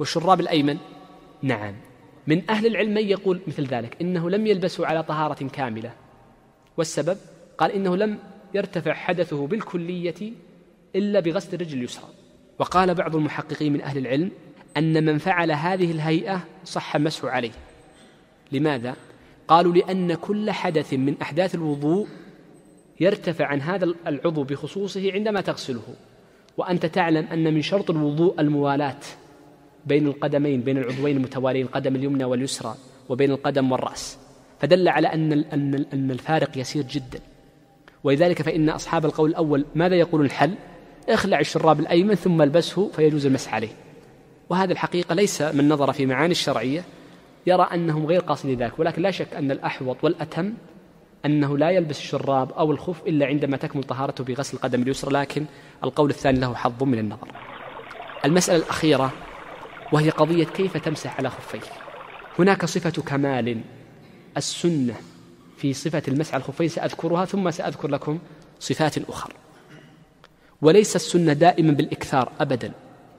والشراب الأيمن نعم. من أهل العلم من يقول مثل ذلك، إنه لم يلبسه على طهارة كاملة، والسبب قال إنه لم يرتفع حدثه بالكلية إلا بغسل الرجل اليسرى. وقال بعض المحققين من أهل العلم أن من فعل هذه الهيئة صح مسح عليه. لماذا؟ قالوا لأن كل حدث من أحداث الوضوء يرتفع عن هذا العضو بخصوصه عندما تغسله، وأنت تعلم أن من شرط الوضوء الموالاة بين القدمين، بين العضوين المتوالين، القدم اليمنى واليسرى، وبين القدم والرأس، فدل على أن الفارق يسير جدا. ولذلك فإن أصحاب القول الأول ماذا يقولون الحل؟ اخلع الشراب الأيمن ثم البسه فيجوز المسح عليه. وهذا الحقيقة ليس من نظر في معاني الشرعية يرى أنهم غير قاصدين ذلك، ولكن لا شك أن الأحوط والأتم أنه لا يلبس الشراب أو الخف إلا عندما تكمل طهارته بغسل القدم اليسرى، لكن القول الثاني له حظ من النظر. المسألة الأخيرة وهي قضية كيف تمسح على خفيه. هناك صفة كمال السنة في صفة المسح على الخفين سأذكرها، ثم سأذكر لكم صفات أخرى. وليس السنة دائما بالإكثار أبدا،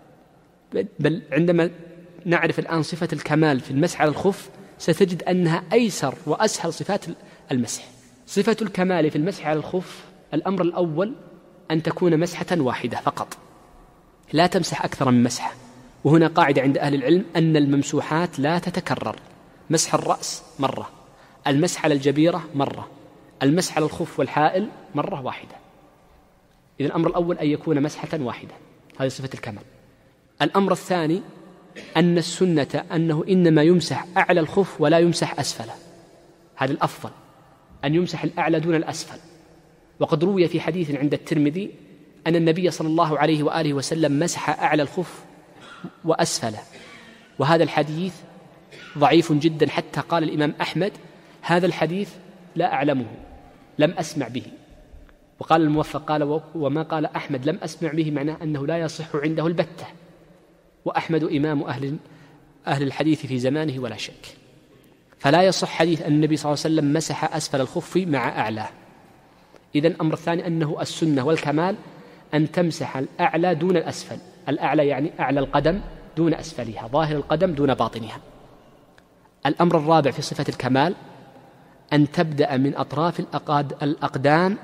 بل عندما نعرف الآن صفة الكمال في المسح على الخف ستجد أنها أيسر وأسهل صفات المسح. صفة الكمال في المسح على الخف الأمر الأول أن تكون مسحة واحدة فقط، لا تمسح أكثر من مسحة. وهنا قاعدة عند أهل العلم أن الممسوحات لا تتكرر، مسح الرأس مرة، المسح على الجبيرة مرة، المسح على الخف والحائل مرة واحدة. إذن الأمر الأول أن يكون مسحة واحدة، هذه صفة الكمال. الأمر الثاني أن السنة أنه إنما يمسح أعلى الخف ولا يمسح أسفله، هذا الأفضل، أن يمسح الأعلى دون الأسفل. وقد روي في حديث عند الترمذي أن النبي صلى الله عليه وآله وسلم مسح أعلى الخف وأسفله، وهذا الحديث ضعيف جدا، حتى قال الإمام أحمد هذا الحديث لا أعلمه، لم أسمع به. وقال الموفق قال وما قال أحمد لم أسمع به معناه أنه لا يصح عنده البتة، وأحمد إمام أهل الحديث في زمانه ولا شك، فلا يصح حديث أن النبي صلى الله عليه وسلم مسح أسفل الخف مع أعلاه. إذن الأمر الثاني أنه السنة والكمال أن تمسح الأعلى دون الأسفل، الأعلى يعني أعلى القدم دون أسفلها، ظاهر القدم دون باطنها. الأمر الرابع في صفة الكمال أن تبدأ من أطراف الأقدام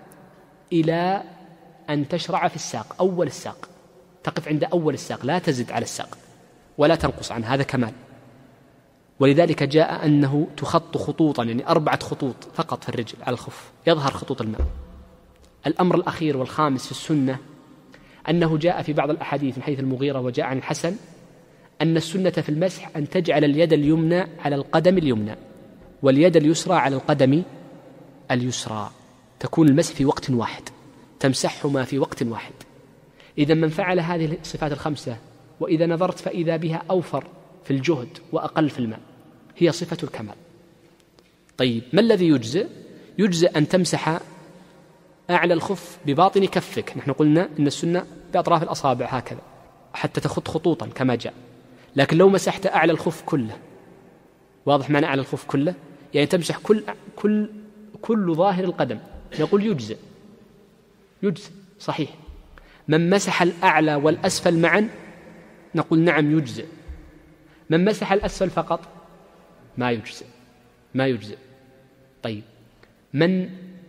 إلى أن تشرع في الساق، أول الساق، تقف عند أول الساق، لا تزد على الساق ولا تنقص عنه، هذا كمال. ولذلك جاء أنه تخط خطوطا، يعني 4 خطوط فقط في الرجل على الخف يظهر خطوط الماء. الأمر الأخير والخامس في السنة أنه جاء في بعض الأحاديث من حيث المغيرة وجاء عن الحسن أن السنة في المسح أن تجعل اليد اليمنى على القدم اليمنى واليد اليسرى على القدم اليسرى، تكون المسح في وقت واحد، تمسحهما في وقت واحد. إذا من فعل هذه الصفات الخمسة وإذا نظرت فإذا بها أوفر في الجهد وأقل في الماء، هي صفة الكمال. طيب ما الذي يجزئ؟ يجزئ أن تمسح أعلى الخف بباطن كفك، نحن قلنا إن السنة بأطراف الأصابع هكذا حتى تخط خطوطا كما جاء، لكن لو مسحت أعلى الخف كله، واضح معنى أعلى الخف كله؟ يعني تمسح كل ظاهر القدم، نقول يجزئ صحيح. من مسح الأعلى والأسفل معا نقول نعم يجزئ. من مسح الأسفل فقط ما يجزئ. طيب من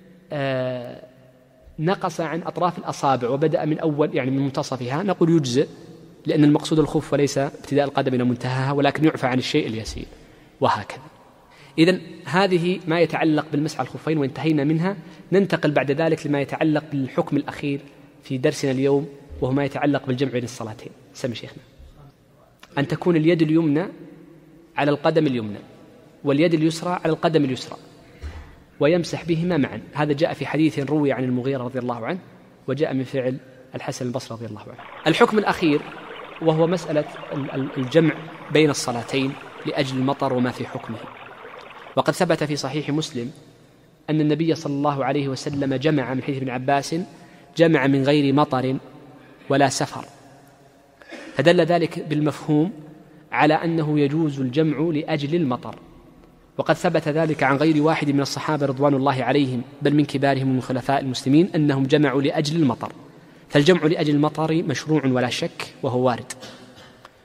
نقص عن أطراف الأصابع وبدأ من أول يعني من منتصفها نقول يجزئ، لأن المقصود الخف وليس ابتداء القدم إلى منتهاها، ولكن يعفى عن الشيء اليسير، وهكذا. إذن هذه ما يتعلق بالمسح على الخفين، وانتهينا منها. ننتقل بعد ذلك لما يتعلق بالحكم الأخير في درسنا اليوم، وهو ما يتعلق بالجمع بين الصلاتين. سمي شيخنا. أن تكون اليد اليمنى على القدم اليمنى واليد اليسرى على القدم اليسرى، ويمسح بهما معا. هذا جاء في حديث روي عن المغيرة رضي الله عنه، وجاء من فعل الحسن البصري رضي الله عنه. الحكم الأخير وهو مسألة الجمع بين الصلاتين لأجل المطر وما في حكمه. وقد ثبت في صحيح مسلم أن النبي صلى الله عليه وسلم جمع من حديث ابن عباس، جمع من غير مطر ولا سفر، فدل ذلك بالمفهوم على أنه يجوز الجمع لأجل المطر. وقد ثبت ذلك عن غير واحد من الصحابة رضوان الله عليهم، بل من كبارهم ومن خلفاء المسلمين، أنهم جمعوا لأجل المطر. فالجمع لأجل المطر مشروع ولا شك، وهو وارد.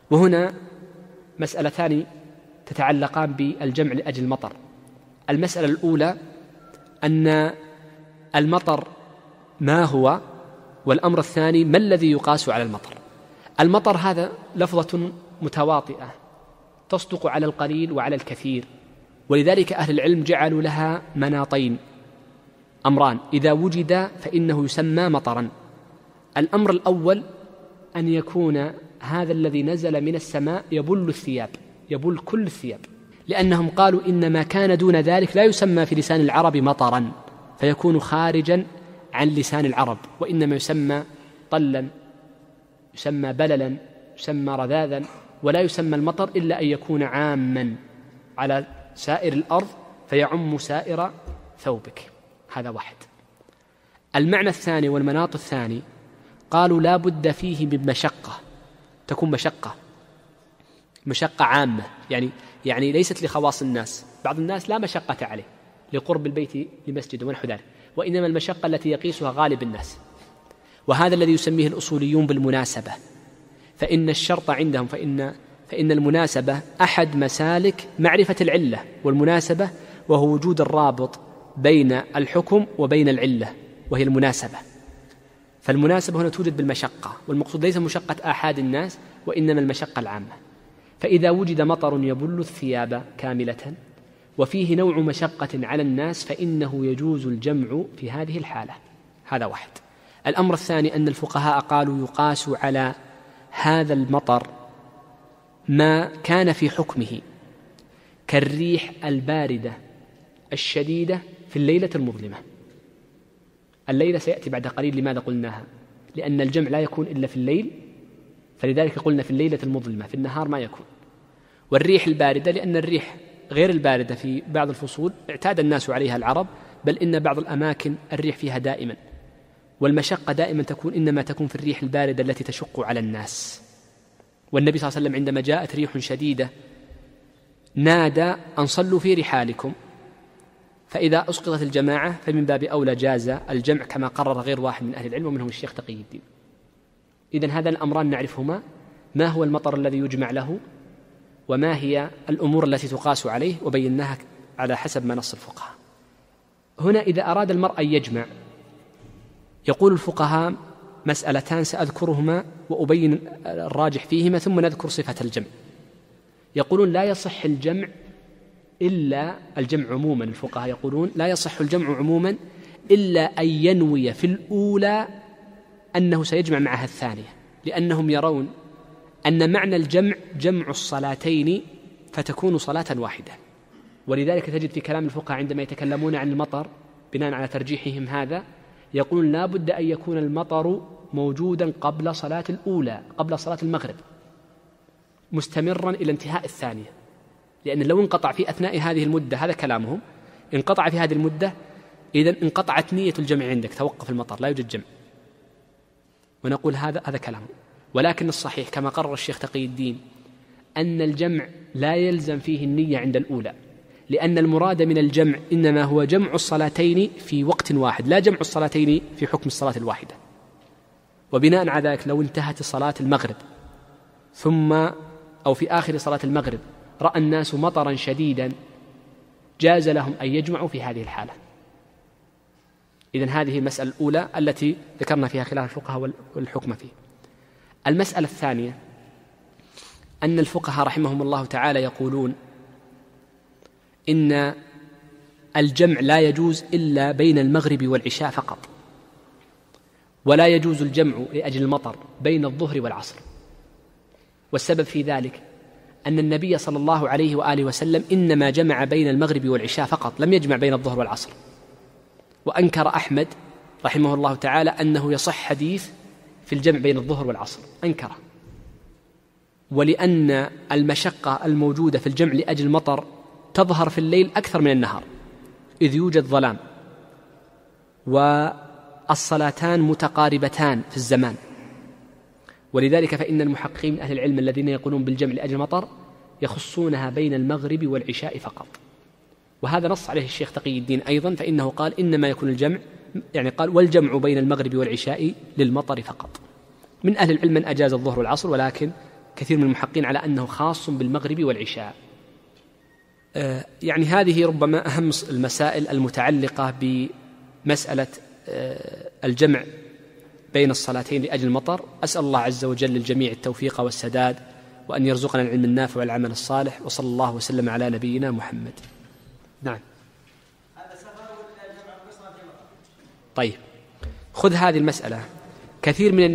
وهنا مسألتان تتعلقان بالجمع لأجل المطر. المسألة الأولى أن المطر ما هو، والأمر الثاني ما الذي يقاس على المطر. المطر هذا لفظة متواطئة تصدق على القليل وعلى الكثير، ولذلك أهل العلم جعلوا لها مناطين، أمران: إذا وجد فإنه يسمى مطرا. الأمر الأول أن يكون هذا الذي نزل من السماء يبل الثياب، يبل كل الثياب، لأنهم قالوا إن ما كان دون ذلك لا يسمى في لسان العرب مطرا، فيكون خارجا عن لسان العرب، وإنما يسمى طلا، يسمى بللا، يسمى رذاذا، ولا يسمى المطر إلا أن يكون عاما على سائر الأرض فيعم سائر ثوبك. هذا واحد. المعنى الثاني والمناط الثاني قالوا لا بد فيه من مشقة، تكون مشقة عامة، يعني ليست لخواص الناس. بعض الناس لا مشقة عليه لقرب البيت لمسجد ونحو ذلك، وإنما المشقة التي يقيسها غالب الناس، وهذا الذي يسميه الأصوليون بالمناسبة. فإن الشرط عندهم فإن المناسبة أحد مسالك معرفة العلة، والمناسبة وهو وجود الرابط بين الحكم وبين العلة، وهي المناسبة. فالمناسبة هنا توجد بالمشقة، والمقصود ليس مشقة آحاد الناس، وإنما المشقة العامة. فإذا وجد مطر يبل الثياب كاملة وفيه نوع مشقة على الناس فإنه يجوز الجمع في هذه الحالة. هذا واحد. الأمر الثاني أن الفقهاء قالوا يقاس على هذا المطر ما كان في حكمه كالريح الباردة الشديدة في الليلة المظلمة. الليلة سيأتي بعد قليل. لماذا قلناها؟ لأن الجمع لا يكون إلا في الليل، فلذلك قلنا في الليلة المظلمة، في النهار ما يكون. والريح الباردة لأن الريح غير الباردة في بعض الفصول اعتاد الناس عليها العرب، بل إن بعض الأماكن الريح فيها دائما. والمشقة دائما إنما تكون في الريح الباردة التي تشق على الناس. والنبي صلى الله عليه وسلم عندما جاءت ريح شديدة نادى أن صلوا في رحالكم، فإذا أسقطت الجماعة فمن باب أولى جاز الجمع، كما قرر غير واحد من أهل العلم ومنهم الشيخ تقي الدين. إذن هذا الأمران نعرفهما: ما هو المطر الذي يجمع له، وما هي الأمور التي تقاس عليه، وبيناها على حسب ما نص الفقهاء. هنا إذا أراد المرء أن يجمع، يقول الفقهاء مسألتان سأذكرهما وأبين الراجح فيهما، ثم نذكر صفة الجمع. يقولون لا يصح الجمع إلا الجمع عموما. الفقهاء يقولون لا يصح الجمع عموما إلا أن ينوي في الأولى أنه سيجمع معها الثانية، لأنهم يرون أن معنى الجمع جمع الصلاتين فتكون صلاة واحدة. ولذلك تجد في كلام الفقهاء عندما يتكلمون عن المطر بناء على ترجيحهم هذا يقولون لا بد أن يكون المطر موجودا قبل صلاة الأولى، قبل صلاة المغرب، مستمرا إلى انتهاء الثانية، لأن لو انقطع في أثناء هذه المدة، هذا كلامهم، انقطع في هذه المدة إذن انقطعت نية الجمع عندك، توقف المطر، لا يوجد جمع. ونقول هذا كلامهم. ولكن الصحيح كما قرر الشيخ تقي الدين أن الجمع لا يلزم فيه النية عند الأولى، لأن المراد من الجمع إنما هو جمع الصلاتين في وقت واحد، لا جمع الصلاتين في حكم الصلاة الواحدة. وبناء على ذلك لو انتهت صلاة المغرب أو في آخر صلاة المغرب رأى الناس مطرا شديدا جاز لهم أن يجمعوا في هذه الحالة. إذن هذه المسألة الأولى التي ذكرنا فيها خلاف الفقهاء والحكم فيه. المسألة الثانية أن الفقهاء رحمهم الله تعالى يقولون إن الجمع لا يجوز إلا بين المغرب والعشاء فقط، ولا يجوز الجمع لأجل المطر بين الظهر والعصر. والسبب في ذلك أن النبي صلى الله عليه وآله وسلم إنما جمع بين المغرب والعشاء فقط، لم يجمع بين الظهر والعصر. وأنكر أحمد رحمه الله تعالى أنه يصح حديث في الجمع بين الظهر والعصر، أنكره. ولأن المشقة الموجودة في الجمع لأجل المطر تظهر في الليل أكثر من النهار، إذ يوجد ظلام، والصلاتان متقاربتان في الزمان. ولذلك فإن المحققين من أهل العلم الذين يقولون بالجمع لأجل المطر يخصونها بين المغرب والعشاء فقط. وهذا نص عليه الشيخ تقي الدين أيضا، فإنه قال إنما يكون الجمع، يعني قال والجمع بين المغرب والعشاء للمطر فقط. من أهل العلم من أجاز الظهر والعصر، ولكن كثير من المحققين على أنه خاص بالمغرب والعشاء. يعني هذه ربما أهم المسائل المتعلقة بمسألة الجمع بين الصلاتين لأجل المطر. أسأل الله عز وجل للجميع التوفيق والسداد، وأن يرزقنا العلم النافع والعمل الصالح، وصلى الله وسلم على نبينا محمد. نعم. طيب، خذ هذه المسألة. كثير من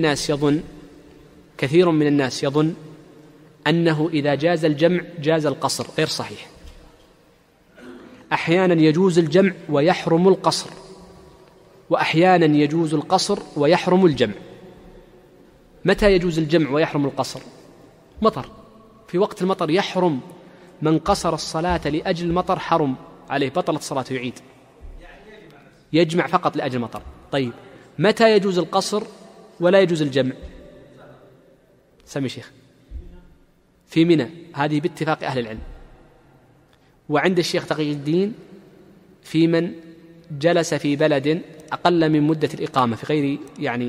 الناس يظن أنه إذا جاز الجمع جاز القصر. غير صحيح. أحيانا يجوز الجمع ويحرم القصر، وأحيانا يجوز القصر ويحرم الجمع. متى يجوز الجمع ويحرم القصر؟ مطر. في وقت المطر يحرم من قصر الصلاة لأجل المطر، حرم عليه، بطلت صلاته، يعيد، يجمع فقط لأجل المطر. طيب، متى يجوز القصر ولا يجوز الجمع؟ سمي شيخ. في منى، هذه باتفاق أهل العلم. وعند الشيخ تقي الدين في من جلس في بلد أقل من مدة الإقامة في غير يعني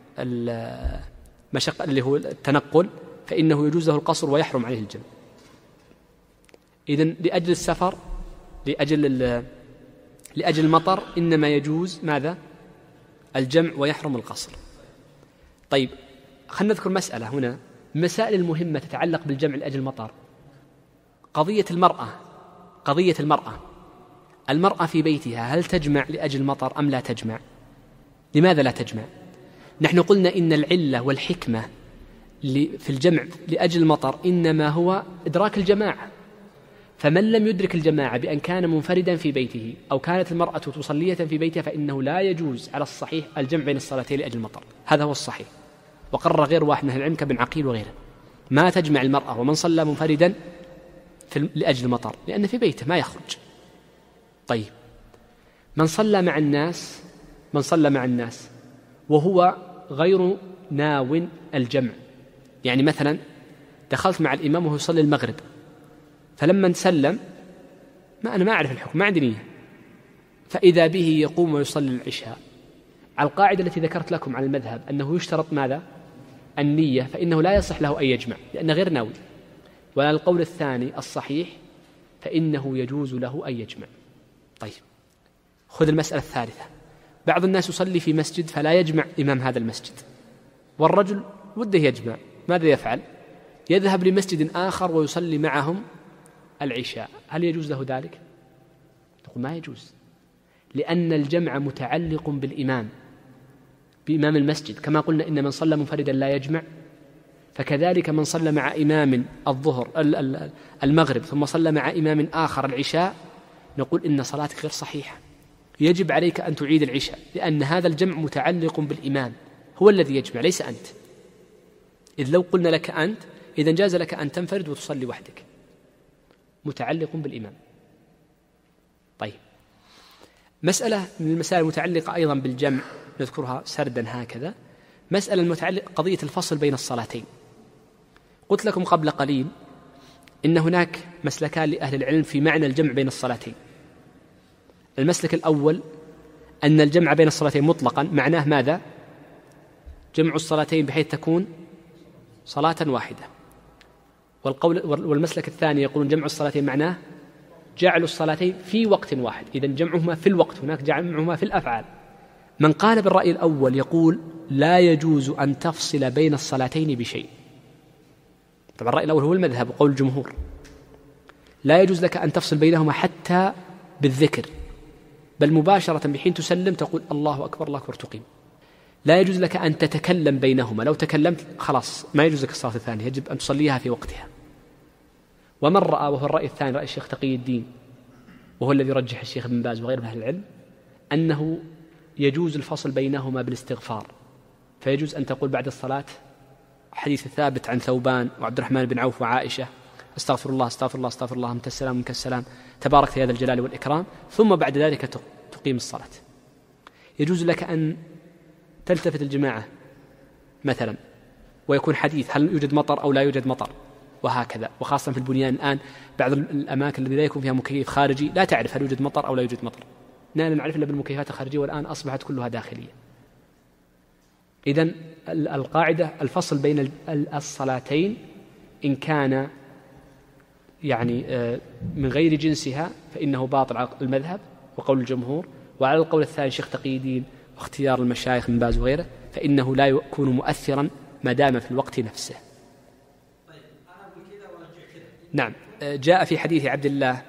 المشقة اللي هو التنقل، فإنه يجوز له القصر ويحرم عليه الجمع. إذن لأجل السفر، لأجل المطر، إنما يجوز ماذا؟ الجمع ويحرم القصر. طيب، خلنا نذكر مسألة هنا، مسائل المهمة تتعلق بالجمع لأجل المطر. قضية المرأة في بيتها هل تجمع لأجل المطر أم لا تجمع؟ لماذا لا تجمع؟ نحن قلنا إن العلة والحكمة في الجمع لأجل المطر إنما هو إدراك الجماعة. فمن لم يدرك الجماعة بأن كان منفردا في بيته أو كانت المرأة تصلية في بيتها، فإنه لا يجوز على الصحيح الجمع بين الصلاتين لأجل المطر. هذا هو الصحيح، وقرر غير واحد من أهل العلم كابن عقيل وغيره، ما تجمع المرأة ومن صلى منفردا لأجل المطر، لأن في بيته ما يخرج. طيب، من صلى مع الناس وهو غير ناو الجمع، يعني مثلا دخلت مع الإمام وهو يصلي المغرب، فلما سلم أنا ما أعرف الحكم، ما عندي نية، فإذا به يقوم ويصلي العشاء، على القاعدة التي ذكرت لكم على المذهب أنه يشترط ماذا؟ النية، فإنه لا يصح له أن يجمع لأنه غير ناوي. وعلى القول الثاني الصحيح فإنه يجوز له أن يجمع. طيب، خذ المسألة الثالثة. بعض الناس يصلي في مسجد فلا يجمع إمام هذا المسجد، والرجل وده يجمع، ماذا يفعل؟ يذهب لمسجد آخر ويصلي معهم العشاء. هل يجوز له ذلك؟ نقول ما يجوز، لأن الجمع متعلق بإمام المسجد. كما قلنا إن من صلى منفردا لا يجمع، فكذلك من صلى مع إمام الظهر المغرب ثم صلى مع إمام آخر العشاء، نقول إن صلاتك غير صحيحة، يجب عليك أن تعيد العشاء، لأن هذا الجمع متعلق بالإمام، هو الذي يجمع ليس أنت. إذ لو قلنا لك أنت، إذن جاز لك أن تنفرد وتصلي وحدك، متعلق بالإمام. طيب، مسألة من المسائل المتعلقة أيضا بالجمع نذكرها سردا هكذا، مسألة المتعلقة قضية الفصل بين الصلاتين. قلت لكم قبل قليل إن هناك مسلكان لأهل العلم في معنى الجمع بين الصلاتين. المسلك الأول أن الجمع بين الصلاتين مطلقا معناه ماذا؟ جمع الصلاتين بحيث تكون صلاة واحدة. والمسلك الثاني يقولون جمع الصلاتين معناه جعل الصلاتين في وقت واحد، إذن جمعهما في الوقت، هناك جمعهما في الأفعال. من قال بالرأي الأول يقول لا يجوز أن تفصل بين الصلاتين بشيء. طبعا الرأي الأول هو المذهب وقول الجمهور، لا يجوز لك أن تفصل بينهما حتى بالذكر، بل مباشرة بحين تسلم تقول الله أكبر الله أكبر تقيم. لا يجوز لك أن تتكلم بينهما، لو تكلمت خلاص ما يجوز لك الصلاة الثانية، يجب أن تصليها في وقتها. ومن رأى، وهو الرأي الثاني رأي الشيخ تقي الدين، وهو الذي رجح الشيخ ابن باز وغيره من أهل العلم، أنه يجوز الفصل بينهما بالاستغفار. فيجوز أن تقول بعد الصلاة حديث ثابت عن ثوبان وعبد الرحمن بن عوف وعائشة: استغفر الله استغفر الله استغفر الله، أنت السلام منك السلام، تبارك يا ذا الجلال والإكرام، ثم بعد ذلك تقيم الصلاة. يجوز لك أن تلتفت الجماعة مثلا ويكون حديث هل يوجد مطر أو لا يوجد مطر، وهكذا. وخاصة في البنيان الآن بعض الأماكن التي لا يكون فيها مكيف خارجي لا تعرف هل يوجد مطر أو لا يوجد مطر، لا نعرف إلا بالمكيفات الخارجية، والآن أصبحت كلها داخلية. إذن القاعدة الفصل بين الصلاتين إن كان يعني من غير جنسها فإنه باطل على المذهب وقول الجمهور، وعلى القول الثاني شيخ تقي الدين واختيار المشايخ من باز وغيره فإنه لا يكون مؤثرا ما دام في الوقت نفسه. نعم، جاء في حديث عبد الله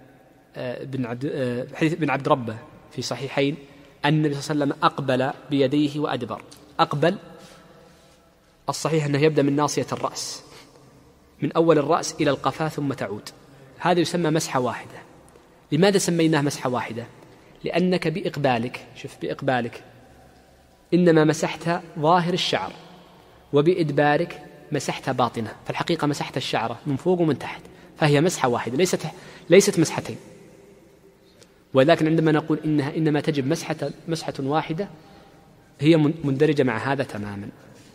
بن عبد ربه في صحيحين أن النبي صلى الله عليه وسلم أقبل بيديه وأدبر. أقبل الصحيح أنه يبدأ من ناصية الرأس، من أول الرأس إلى القفا ثم تعود. هذا يسمى مسحة واحدة. لماذا سميناه مسحة واحدة؟ لأنك بإقبالك إنما مسحت ظاهر الشعر، وبإدبارك مسحت باطنه، فالحقيقة مسحت الشعرة من فوق ومن تحت، فهي مسحة واحدة ليست مسحتين. ولكن عندما نقول إنها إنما تجب مسحة واحدة هي مندرجة مع هذا تماما.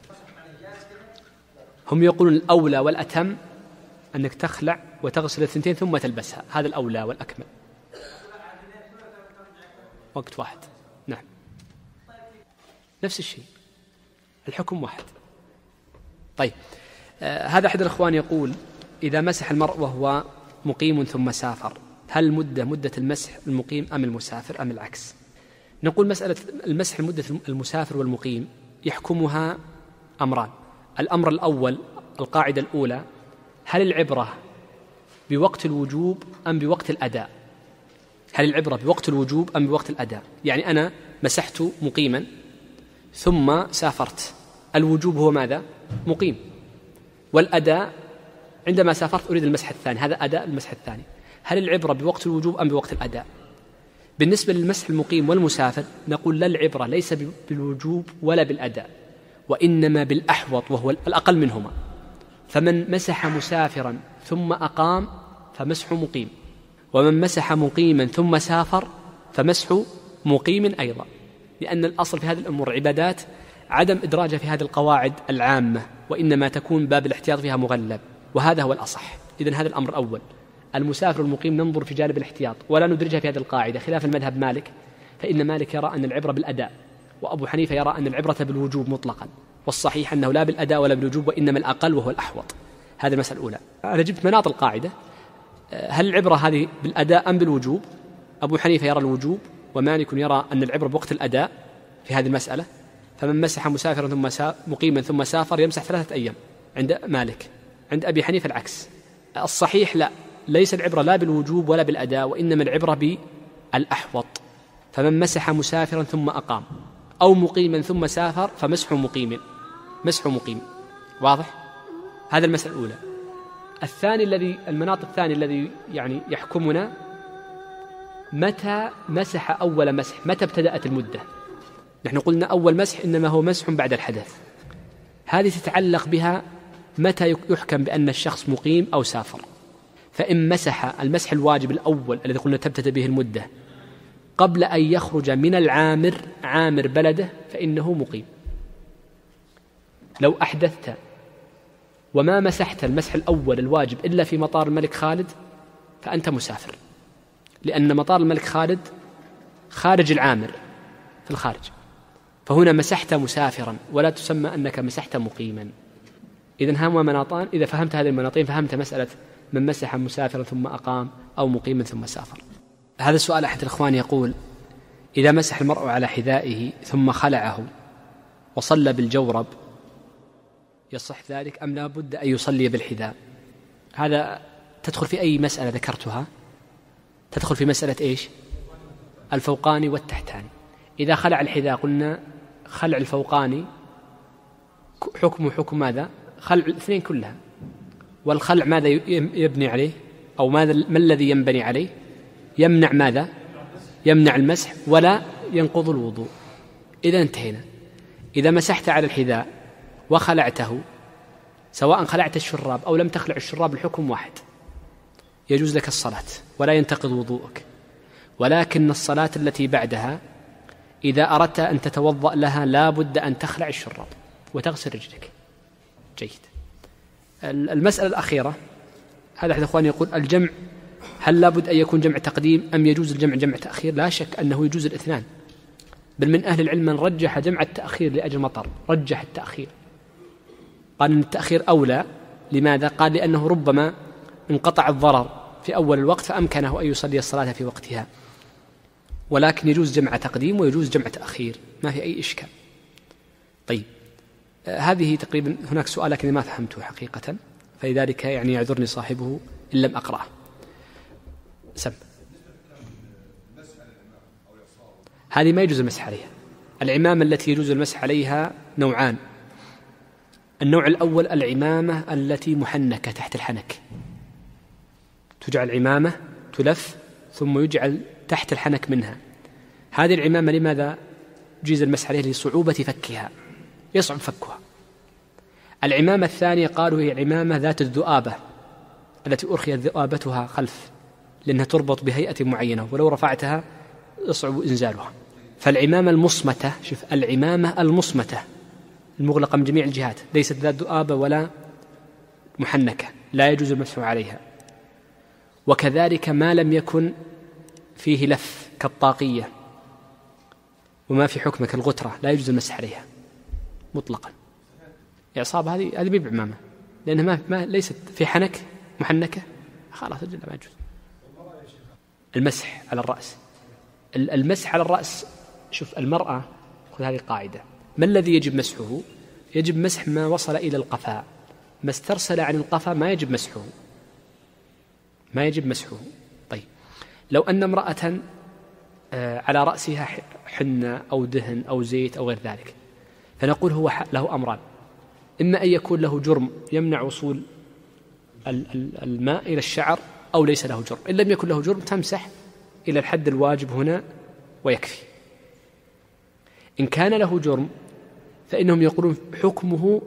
هم يقولون الأولى والأتم أنك تخلع وتغسل الثنتين ثم تلبسها، هذا الأولى والأكمل. وقت واحد. نعم، نفس الشيء، الحكم واحد. طيب، هذا أحد الأخوان يقول إذا مسح المرء وهو مقيم ثم سافر، هل مدة المسح المقيم أم المسافر أم العكس؟ نقول مسألة المسح مدة المسافر والمقيم يحكمها أمران. الأمر الأول، القاعدة الأولى، هل العبرة بوقت الوجوب أم بوقت الأداء؟ هل العبرة بوقت الوجوب أم بوقت الأداء؟ يعني أنا مسحت مقيما ثم سافرت، الوجوب هو ماذا؟ مقيم، والأداء عندما سافرت أريد المسح الثاني، هذا أداء المسح الثاني. هل العبرة بوقت الوجوب أم بوقت الأداء؟ بالنسبة للمسح المقيم والمسافر نقول لا، العبرة ليس بالوجوب ولا بالأداء، وإنما بالأحوط وهو الأقل منهما. فمن مسح مسافرا ثم أقام فمسح مقيم، ومن مسح مقيما ثم سافر فمسح مقيم أيضا، لأن الأصل في هذه الأمور عبادات عدم إدراجها في هذه القواعد العامة، وإنما تكون باب الاحتياط فيها مغلب، وهذا هو الأصح. إذن هذا الأمر الأول، المسافر والمقيم ننظر في جانب الاحتياط ولا ندرجها في هذه القاعدة، خلاف المذهب مالك، فإن مالك يرى أن العبرة بالأداء، وأبو حنيفة يرى أن العبرة بالوجوب مطلقا، والصحيح أنه لا بالأداء ولا بالوجوب، وإنما الأقل وهو الأحوط. هذه المسألة الأولى. أنا جبت مناط القاعدة، هل العبرة هذه بالأداء أم بالوجوب؟ أبو حنيفة يرى الوجوب، ومالك يرى أن العبرة بوقت الأداء في هذه المسألة. فمن مسح مسافرا ثم مقيما ثم سافر يمسح 3 أيام عند مالك. عند أبي حنيفة العكس. الصحيح لا، ليس العبرة لا بالوجوب ولا بالأداء، وإنما العبرة بالأحوط. فمن مسح مسافرا ثم أقام أو مقيما ثم سافر فمسح مقيم، مسح مقيم. واضح؟ هذا المسألة الأولى. المناط الثاني الذي يعني يحكمنا متى مسح أول مسح، متى ابتدأت المدة. نحن قلنا أول مسح إنما هو مسح بعد الحدث، هذه تتعلق بها متى يحكم بأن الشخص مقيم أو سافر. فإن مسح المسح الواجب الأول الذي قلنا تبتدأ به المدة قبل أن يخرج من عامر بلده فإنه مقيم. لو أحدثت وما مسحت المسح الأول الواجب إلا في مطار الملك خالد فأنت مسافر، لأن مطار الملك خالد خارج العامر في الخارج، فهنا مسحت مسافرا ولا تسمى أنك مسحت مقيما. إذن هما مناطان، إذا فهمت هذه المناطين فهمت مسألة من مسح مسافرا ثم أقام أو مقيما ثم سافر. هذا السؤال أحد الإخوان يقول إذا مسح المرء على حذائه ثم خلعه وصلى بالجورب يصح ذلك أم لا بد أن يصلي بالحذاء؟ هذا تدخل في أي مسألة ذكرتها، تدخل في مسألة إيش؟ الفوقاني والتحتاني. إذا خلع الحذاء قلنا خلع الفوقاني حكم ماذا؟ خلع الاثنين كلها. والخلع ماذا يبني عليه أو ما الذي ينبني عليه؟ يمنع ماذا؟ يمنع المسح ولا ينقض الوضوء. إذا انتهينا. إذا مسحت على الحذاء وخلعته، سواء خلعت الشراب أو لم تخلع الشراب الحكم واحد، يجوز لك الصلاة ولا ينتقض وضوءك، ولكن الصلاة التي بعدها إذا أردت أن تتوضأ لها لا بد أن تخلع الشراب وتغسل رجلك. جيد. المسألة الأخيرة، هذا أحد أخواني يقول الجمع هل لا بد أن يكون جمع تقديم أم يجوز الجمع جمع تأخير؟ لا شك أنه يجوز الاثنان، بل من أهل العلم من رجح جمع التأخير لأجل مطر، رجح التأخير، قال أن التأخير أولى لماذا؟ قال لأنه ربما انقطع الضرر في أول الوقت فأمكنه أن يصلي الصلاة في وقتها، ولكن يجوز جمع تقديم ويجوز جمع تأخير، ما في أي إشكال. طيب، هذه تقريبا. هناك سؤال لكن ما فهمته حقيقة، فلذلك يعني يعذرني صاحبه إن لم أقرأه. سم. هذه ما يجوز المسح عليها. العمامة التي يجوز المسح عليها نوعان. النوع الأول العمامة التي محنكة تحت الحنك، تجعل عمامة تلف ثم يجعل تحت الحنك منها. هذه العمامة لماذا جيز المسح عليها؟ لصعوبة فكها، يصعب فكها. العمامة الثانية قالوا هي العمامة ذات الذؤابة التي أرخيت ذؤابتها خلف، لأنها تربط بهيئة معينة ولو رفعتها يصعب إنزالها. فالعمامة المصمتة، شوف، العمامة المصمتة المغلقة من جميع الجهات ليست ذات ذؤابة ولا محنكة لا يجوز المسح عليها. وكذلك ما لم يكن فيه لف كالطاقية وما في حكمة كالغترة لا يجوز المسح عليها مطلقا. إعصاب هذه بيب عمامة لأنها ما ليست في حنك محنكة، خلاص ما يجوز. المسح على الرأس، المسح على الرأس، شوف المرأة، خذ هذه قاعدة، ما الذي يجب مسحه؟ يجب مسح ما وصل إلى القفاء، ما استرسل عن القفا ما يجب مسحه، ما يجب مسحه. طيب، لو أن امرأة على رأسها حنة أو دهن أو زيت أو غير ذلك، فنقول هو له أمران: إما أن يكون له جرم يمنع وصول الماء إلى الشعر أو ليس له جرم. إن لم يكن له جرم تمسح إلى الحد الواجب هنا ويكفي. إن كان له جرم فإنهم يقولون حكمه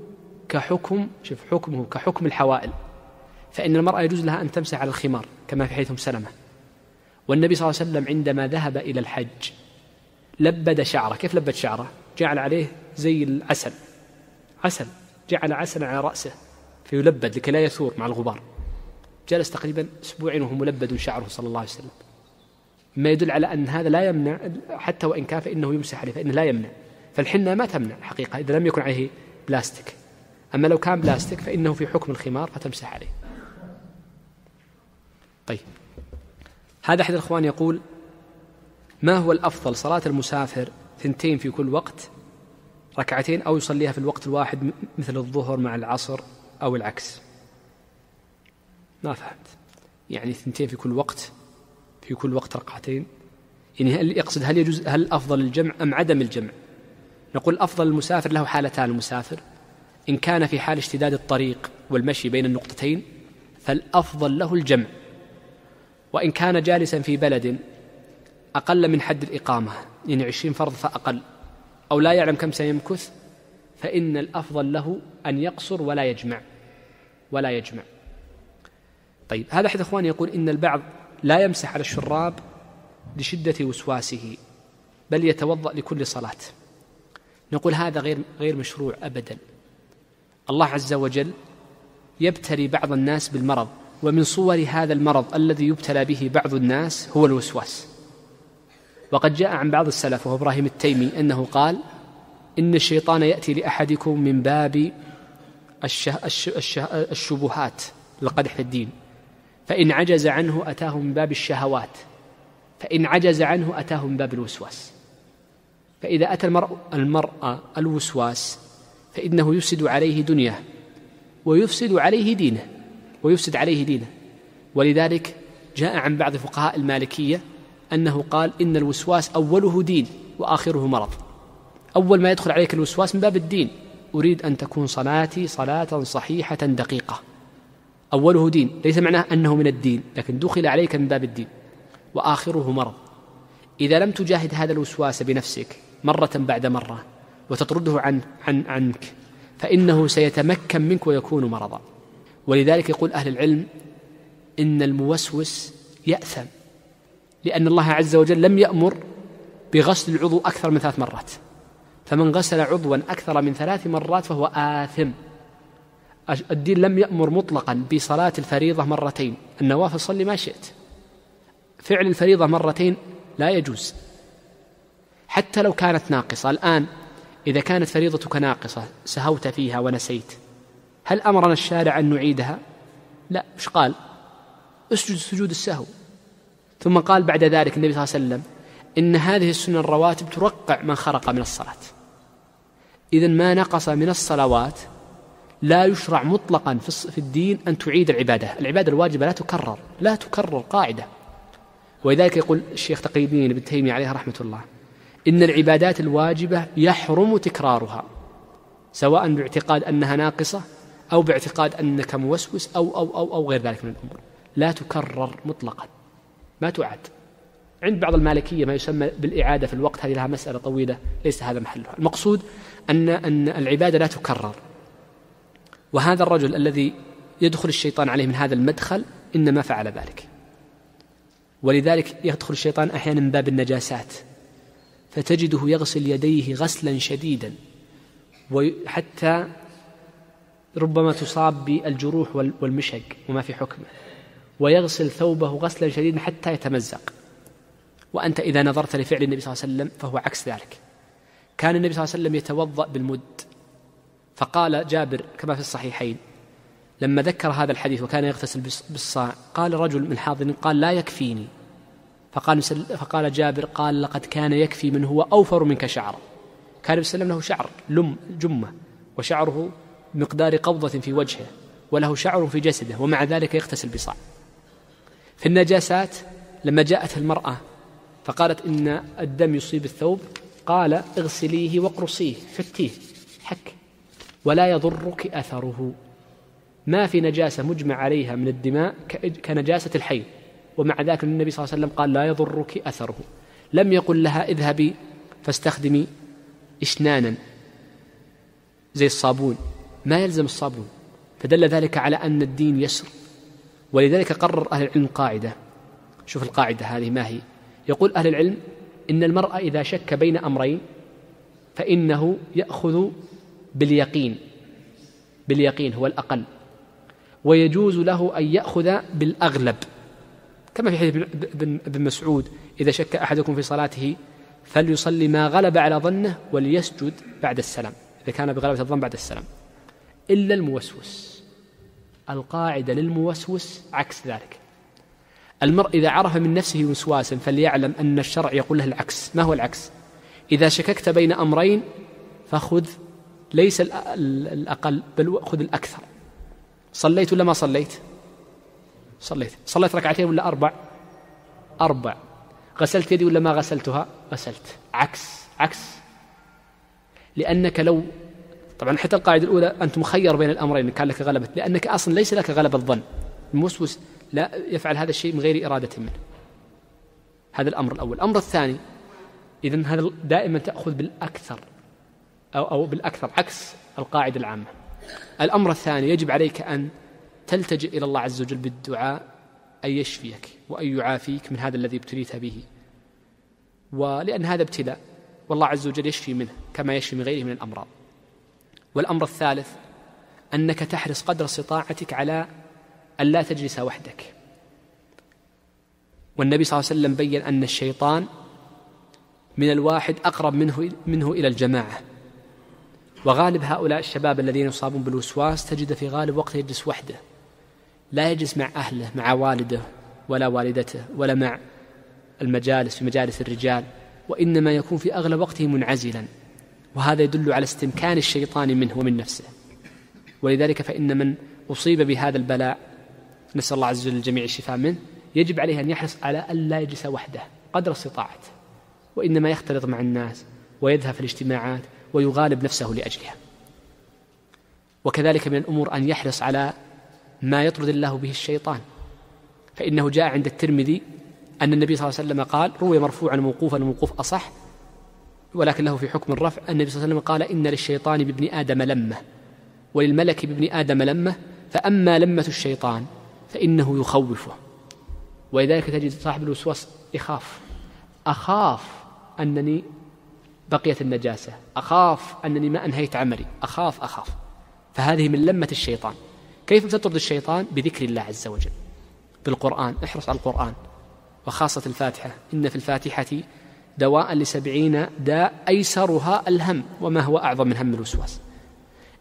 كحكم الحوائل، فإن المرأة يجوز لها أن تمسح على الخمار كما في حديث أم سلمة. والنبي صلى الله عليه وسلم عندما ذهب إلى الحج لبد شعره. كيف لبد شعره؟ جعل عليه زي العسل، جعل عسلا على رأسه فيلبد لكي لا يثور مع الغبار. جلس تقريبا أسبوعين وهو ملبد شعره صلى الله عليه وسلم، ما يدل على أن هذا لا يمنع، حتى وإن كان فإنه يمسح عليه، فإنه لا يمنع. فالحنة ما تمنع حقيقة إذا لم يكن عليه بلاستيك، أما لو كان بلاستيك فإنه في حكم الخمار فتمسح عليه. طيب، هذا أحد الأخوان يقول: ما هو الأفضل، صلاة المسافر 2 في كل وقت، ركعتين، أو يصليها في الوقت الواحد مثل الظهر مع العصر أو العكس؟ ما فهمت يعني 2 في كل وقت ركعتين، يعني هل يقصد هل يجوز، هل أفضل الجمع أم عدم الجمع؟ نقول أفضل المسافر له حالتان. المسافر إن كان في حال اشتداد الطريق والمشي بين النقطتين فالأفضل له الجمع، وإن كان جالسا في بلد أقل من حد الإقامة يعني 20 فرض فأقل، أو لا يعلم كم سيمكث، فإن الأفضل له أن يقصر ولا يجمع. طيب، هذا أحد إخواني يقول إن البعض لا يمسح على الشراب لشدة وسواسه بل يتوضأ لكل صلاة. نقول هذا غير مشروع أبدا. الله عز وجل يبتلي بعض الناس بالمرض، ومن صور هذا المرض الذي يبتلى به بعض الناس هو الوسواس. وقد جاء عن بعض السلف وهو إبراهيم التيمي أنه قال: إن الشيطان يأتي لأحدكم من باب الشبهات للقدح في الدين، فإن عجز عنه أتاه من باب الشهوات، فإن عجز عنه أتاه من باب الوسواس. فإذا أتى المرء الوسواس فإنه يفسد عليه دنياه ويفسد عليه دينه. ولذلك جاء عن بعض فقهاء المالكية أنه قال: إن الوسواس أوله دين وآخره مرض. أول ما يدخل عليك الوسواس من باب الدين: أريد أن تكون صلاتي صلاة صحيحة دقيقة. أوله دين، ليس معناه أنه من الدين، لكن دخل عليك من باب الدين. وآخره مرض. إذا لم تجاهد هذا الوسواس بنفسك مرة بعد مرة وتطرده عنك فإنه سيتمكن منك ويكون مرضا. ولذلك يقول أهل العلم إن الموسوس يأثم، لأن الله عز وجل لم يأمر بغسل العضو أكثر من 3 مرات، فمن غسل عضوا أكثر من 3 مرات فهو آثم. الدين لم يأمر مطلقا بصلاة الفريضة 2 مرات، النوافل صلي ما شئت. فعل الفريضة 2 مرات لا يجوز حتى لو كانت ناقصة. الآن إذا كانت فريضتك ناقصة سهوت فيها ونسيت هل أمرنا الشارع أن نعيدها؟ لا. إيش قال؟ اسجد سجود السهو. ثم قال بعد ذلك النبي صلى الله عليه وسلم إن هذه السنن الرواتب ترقع من خرق من الصلاة. إذن ما نقص من الصلوات لا يشرع مطلقا في الدين أن تعيد العبادة الواجبة لا تكرر قاعدة. ولذلك يقول الشيخ تقي الدين ابن تيمية عليه رحمة الله إن العبادات الواجبة يحرم تكرارها، سواء باعتقاد أنها ناقصة أو باعتقاد أنك موسوس أو غير ذلك من الأمور، لا تكرر مطلقا، ما تعاد. عند بعض المالكية ما يسمى بالإعادة في الوقت، هذه لها مسألة طويلة ليس هذا محلها. المقصود أن العبادة لا تكرر. وهذا الرجل الذي يدخل الشيطان عليه من هذا المدخل إنما فعل ذلك. ولذلك يدخل الشيطان أحيانا من باب النجاسات، فتجده يغسل يديه غسلا شديدا، وحتى ربما تصاب بالجروح والمشق وما في حكمه، ويغسل ثوبه غسلا شديدا حتى يتمزق. وأنت إذا نظرت لفعل النبي صلى الله عليه وسلم فهو عكس ذلك. كان النبي صلى الله عليه وسلم يتوضأ بالمد، فقال جابر كما في الصحيحين لما ذكر هذا الحديث وكان يغتسل بالصاع، قال رجل من الحاضرين قال لا يكفيني، فقال جابر قال لقد كان يكفي من هو أوفر منك شعرا. كان النبي صلى الله عليه وسلم له شعر جمة، وشعره مقدار قبضة في وجهه، وله شعر في جسده، ومع ذلك يغتسل بصاع. في النجاسات لما جاءت المرأة فقالت إن الدم يصيب الثوب، قال اغسليه واقرصيه، فتيه حك ولا يضرك أثره. ما في نجاسة مجمع عليها من الدماء كنجاسة الحيض، ومع ذلك النبي صلى الله عليه وسلم قال لا يضرك أثره. لم يقل لها اذهبي فاستخدمي إشنانا زي الصابون، ما يلزم الصابون، فدل ذلك على أن الدين يسر. ولذلك قرر أهل العلم قاعدة. شوف القاعدة هذه ما هي؟ يقول أهل العلم إن المرء إذا شك بين أمرين فإنه يأخذ باليقين هو الأقل، ويجوز له أن يأخذ بالأغلب، كما في حديث ابن مسعود إذا شك أحدكم في صلاته فليصلي ما غلب على ظنه وليسجد بعد السلام، إذا كان بغلبة الظن بعد السلام، إلا الموسوس. القاعدة للموسوس عكس ذلك. المرء إذا عرف من نفسه وسواسا فليعلم أن الشرع يقول له العكس. ما هو العكس؟ إذا شككت بين أمرين فخذ ليس الأقل بل خذ الأكثر. صليت ولا ما صليت؟ صليت ركعتين ولا أربع. غسلت يدي ولا ما غسلتها؟ غسلت. عكس. لأنك لو طبعا حتى القاعدة الأولى أنت مخير بين الأمرين كان لك غلبة، لأنك أصلا ليس لك غلبة الظن. الموسوس لا يفعل هذا الشيء من غير إرادة منه. هذا الأمر الأول. الأمر الثاني، إذن هذا دائما تأخذ بالأكثر أو بالأكثر عكس القاعدة العامة. الأمر الثاني، يجب عليك أن تلتجئ إلى الله عز وجل بالدعاء أن يشفيك وأن يعافيك من هذا الذي ابتليت به، ولأن هذا ابتلاء والله عز وجل يشفي منه كما يشفي من غيره من الأمراض. والأمر الثالث أنك تحرص قدر استطاعتك على أن لا تجلس وحدك. والنبي صلى الله عليه وسلم بيّن أن الشيطان من الواحد أقرب منه إلى الجماعة. وغالب هؤلاء الشباب الذين يصابون بالوسواس تجد في غالب وقت يجلس وحده، لا يجلس مع أهله، مع والده ولا والدته ولا مع المجالس في مجالس الرجال، وإنما يكون في أغلب وقته منعزلا، وهذا يدل على استمكان الشيطان منه ومن نفسه. ولذلك فإن من أصيب بهذا البلاء، نسأل الله عز وجل الجميع الشفاء منه، يجب عليه أن يحرص على أن لا يجلس وحده قدر استطاعته، وإنما يختلط مع الناس ويذهب في الاجتماعات ويغالب نفسه لأجلها. وكذلك من الأمور أن يحرص على ما يطرد الله به الشيطان، فإنه جاء عند الترمذي أن النبي صلى الله عليه وسلم قال، روي مرفوعا موقوفا، الموقوف أصح ولكن له في حكم الرفع، النبي صلى الله عليه وسلم قال إن للشيطان بابن آدم لمة وللملك بابن آدم لمة، فأما لمة الشيطان فإنه يخوفه. ولذلك تجد صاحب الوسواس أخاف أنني بقيت النجاسة، أخاف أنني ما أنهيت عملي، أخاف. فهذه من لمة الشيطان. كيف تطرد الشيطان؟ بذكر الله عز وجل، بالقرآن. احرص على القرآن وخاصة الفاتحة، إن في الفاتحة دواء ل70 داء أيسرها الهم، وما هو أعظم من هم الوسواس.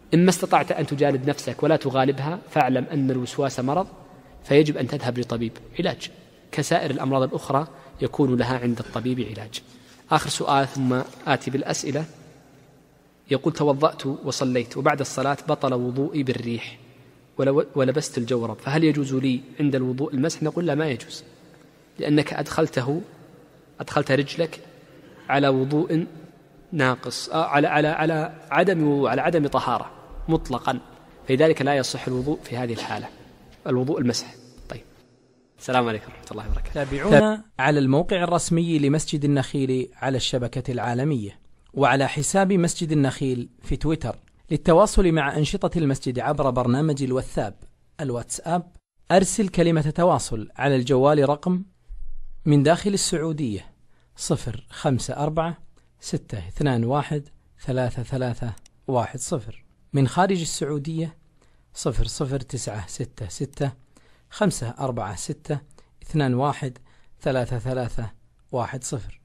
إما استطعت أن تجاند نفسك ولا تغالبها فاعلم أن الوسواس مرض فيجب أن تذهب لطبيب علاج، كسائر الأمراض الأخرى يكون لها عند الطبيب علاج. آخر سؤال ثم آتي بالأسئلة. يقول: توضأت وصليت وبعد الصلاة بطل وضوئي بالريح ولبست الجورب، فهل يجوز لي عند الوضوء المسح؟ نقول لا، ما يجوز، لأنك أدخلت رجلك على وضوء ناقص، على عدم طهارة مطلقا، فلذلك لا يصح الوضوء في هذه الحالة، الوضوء المسح. طيب، السلام عليكم ورحمة الله وبركاته. تابعونا على الموقع الرسمي لمسجد النخيل على الشبكة العالمية، وعلى حساب مسجد النخيل في تويتر. للتواصل مع أنشطة المسجد عبر برنامج الواتساب أرسل كلمة تواصل على الجوال رقم من داخل السعودية 054-621-3310، من خارج السعودية 00966-546-21-3310.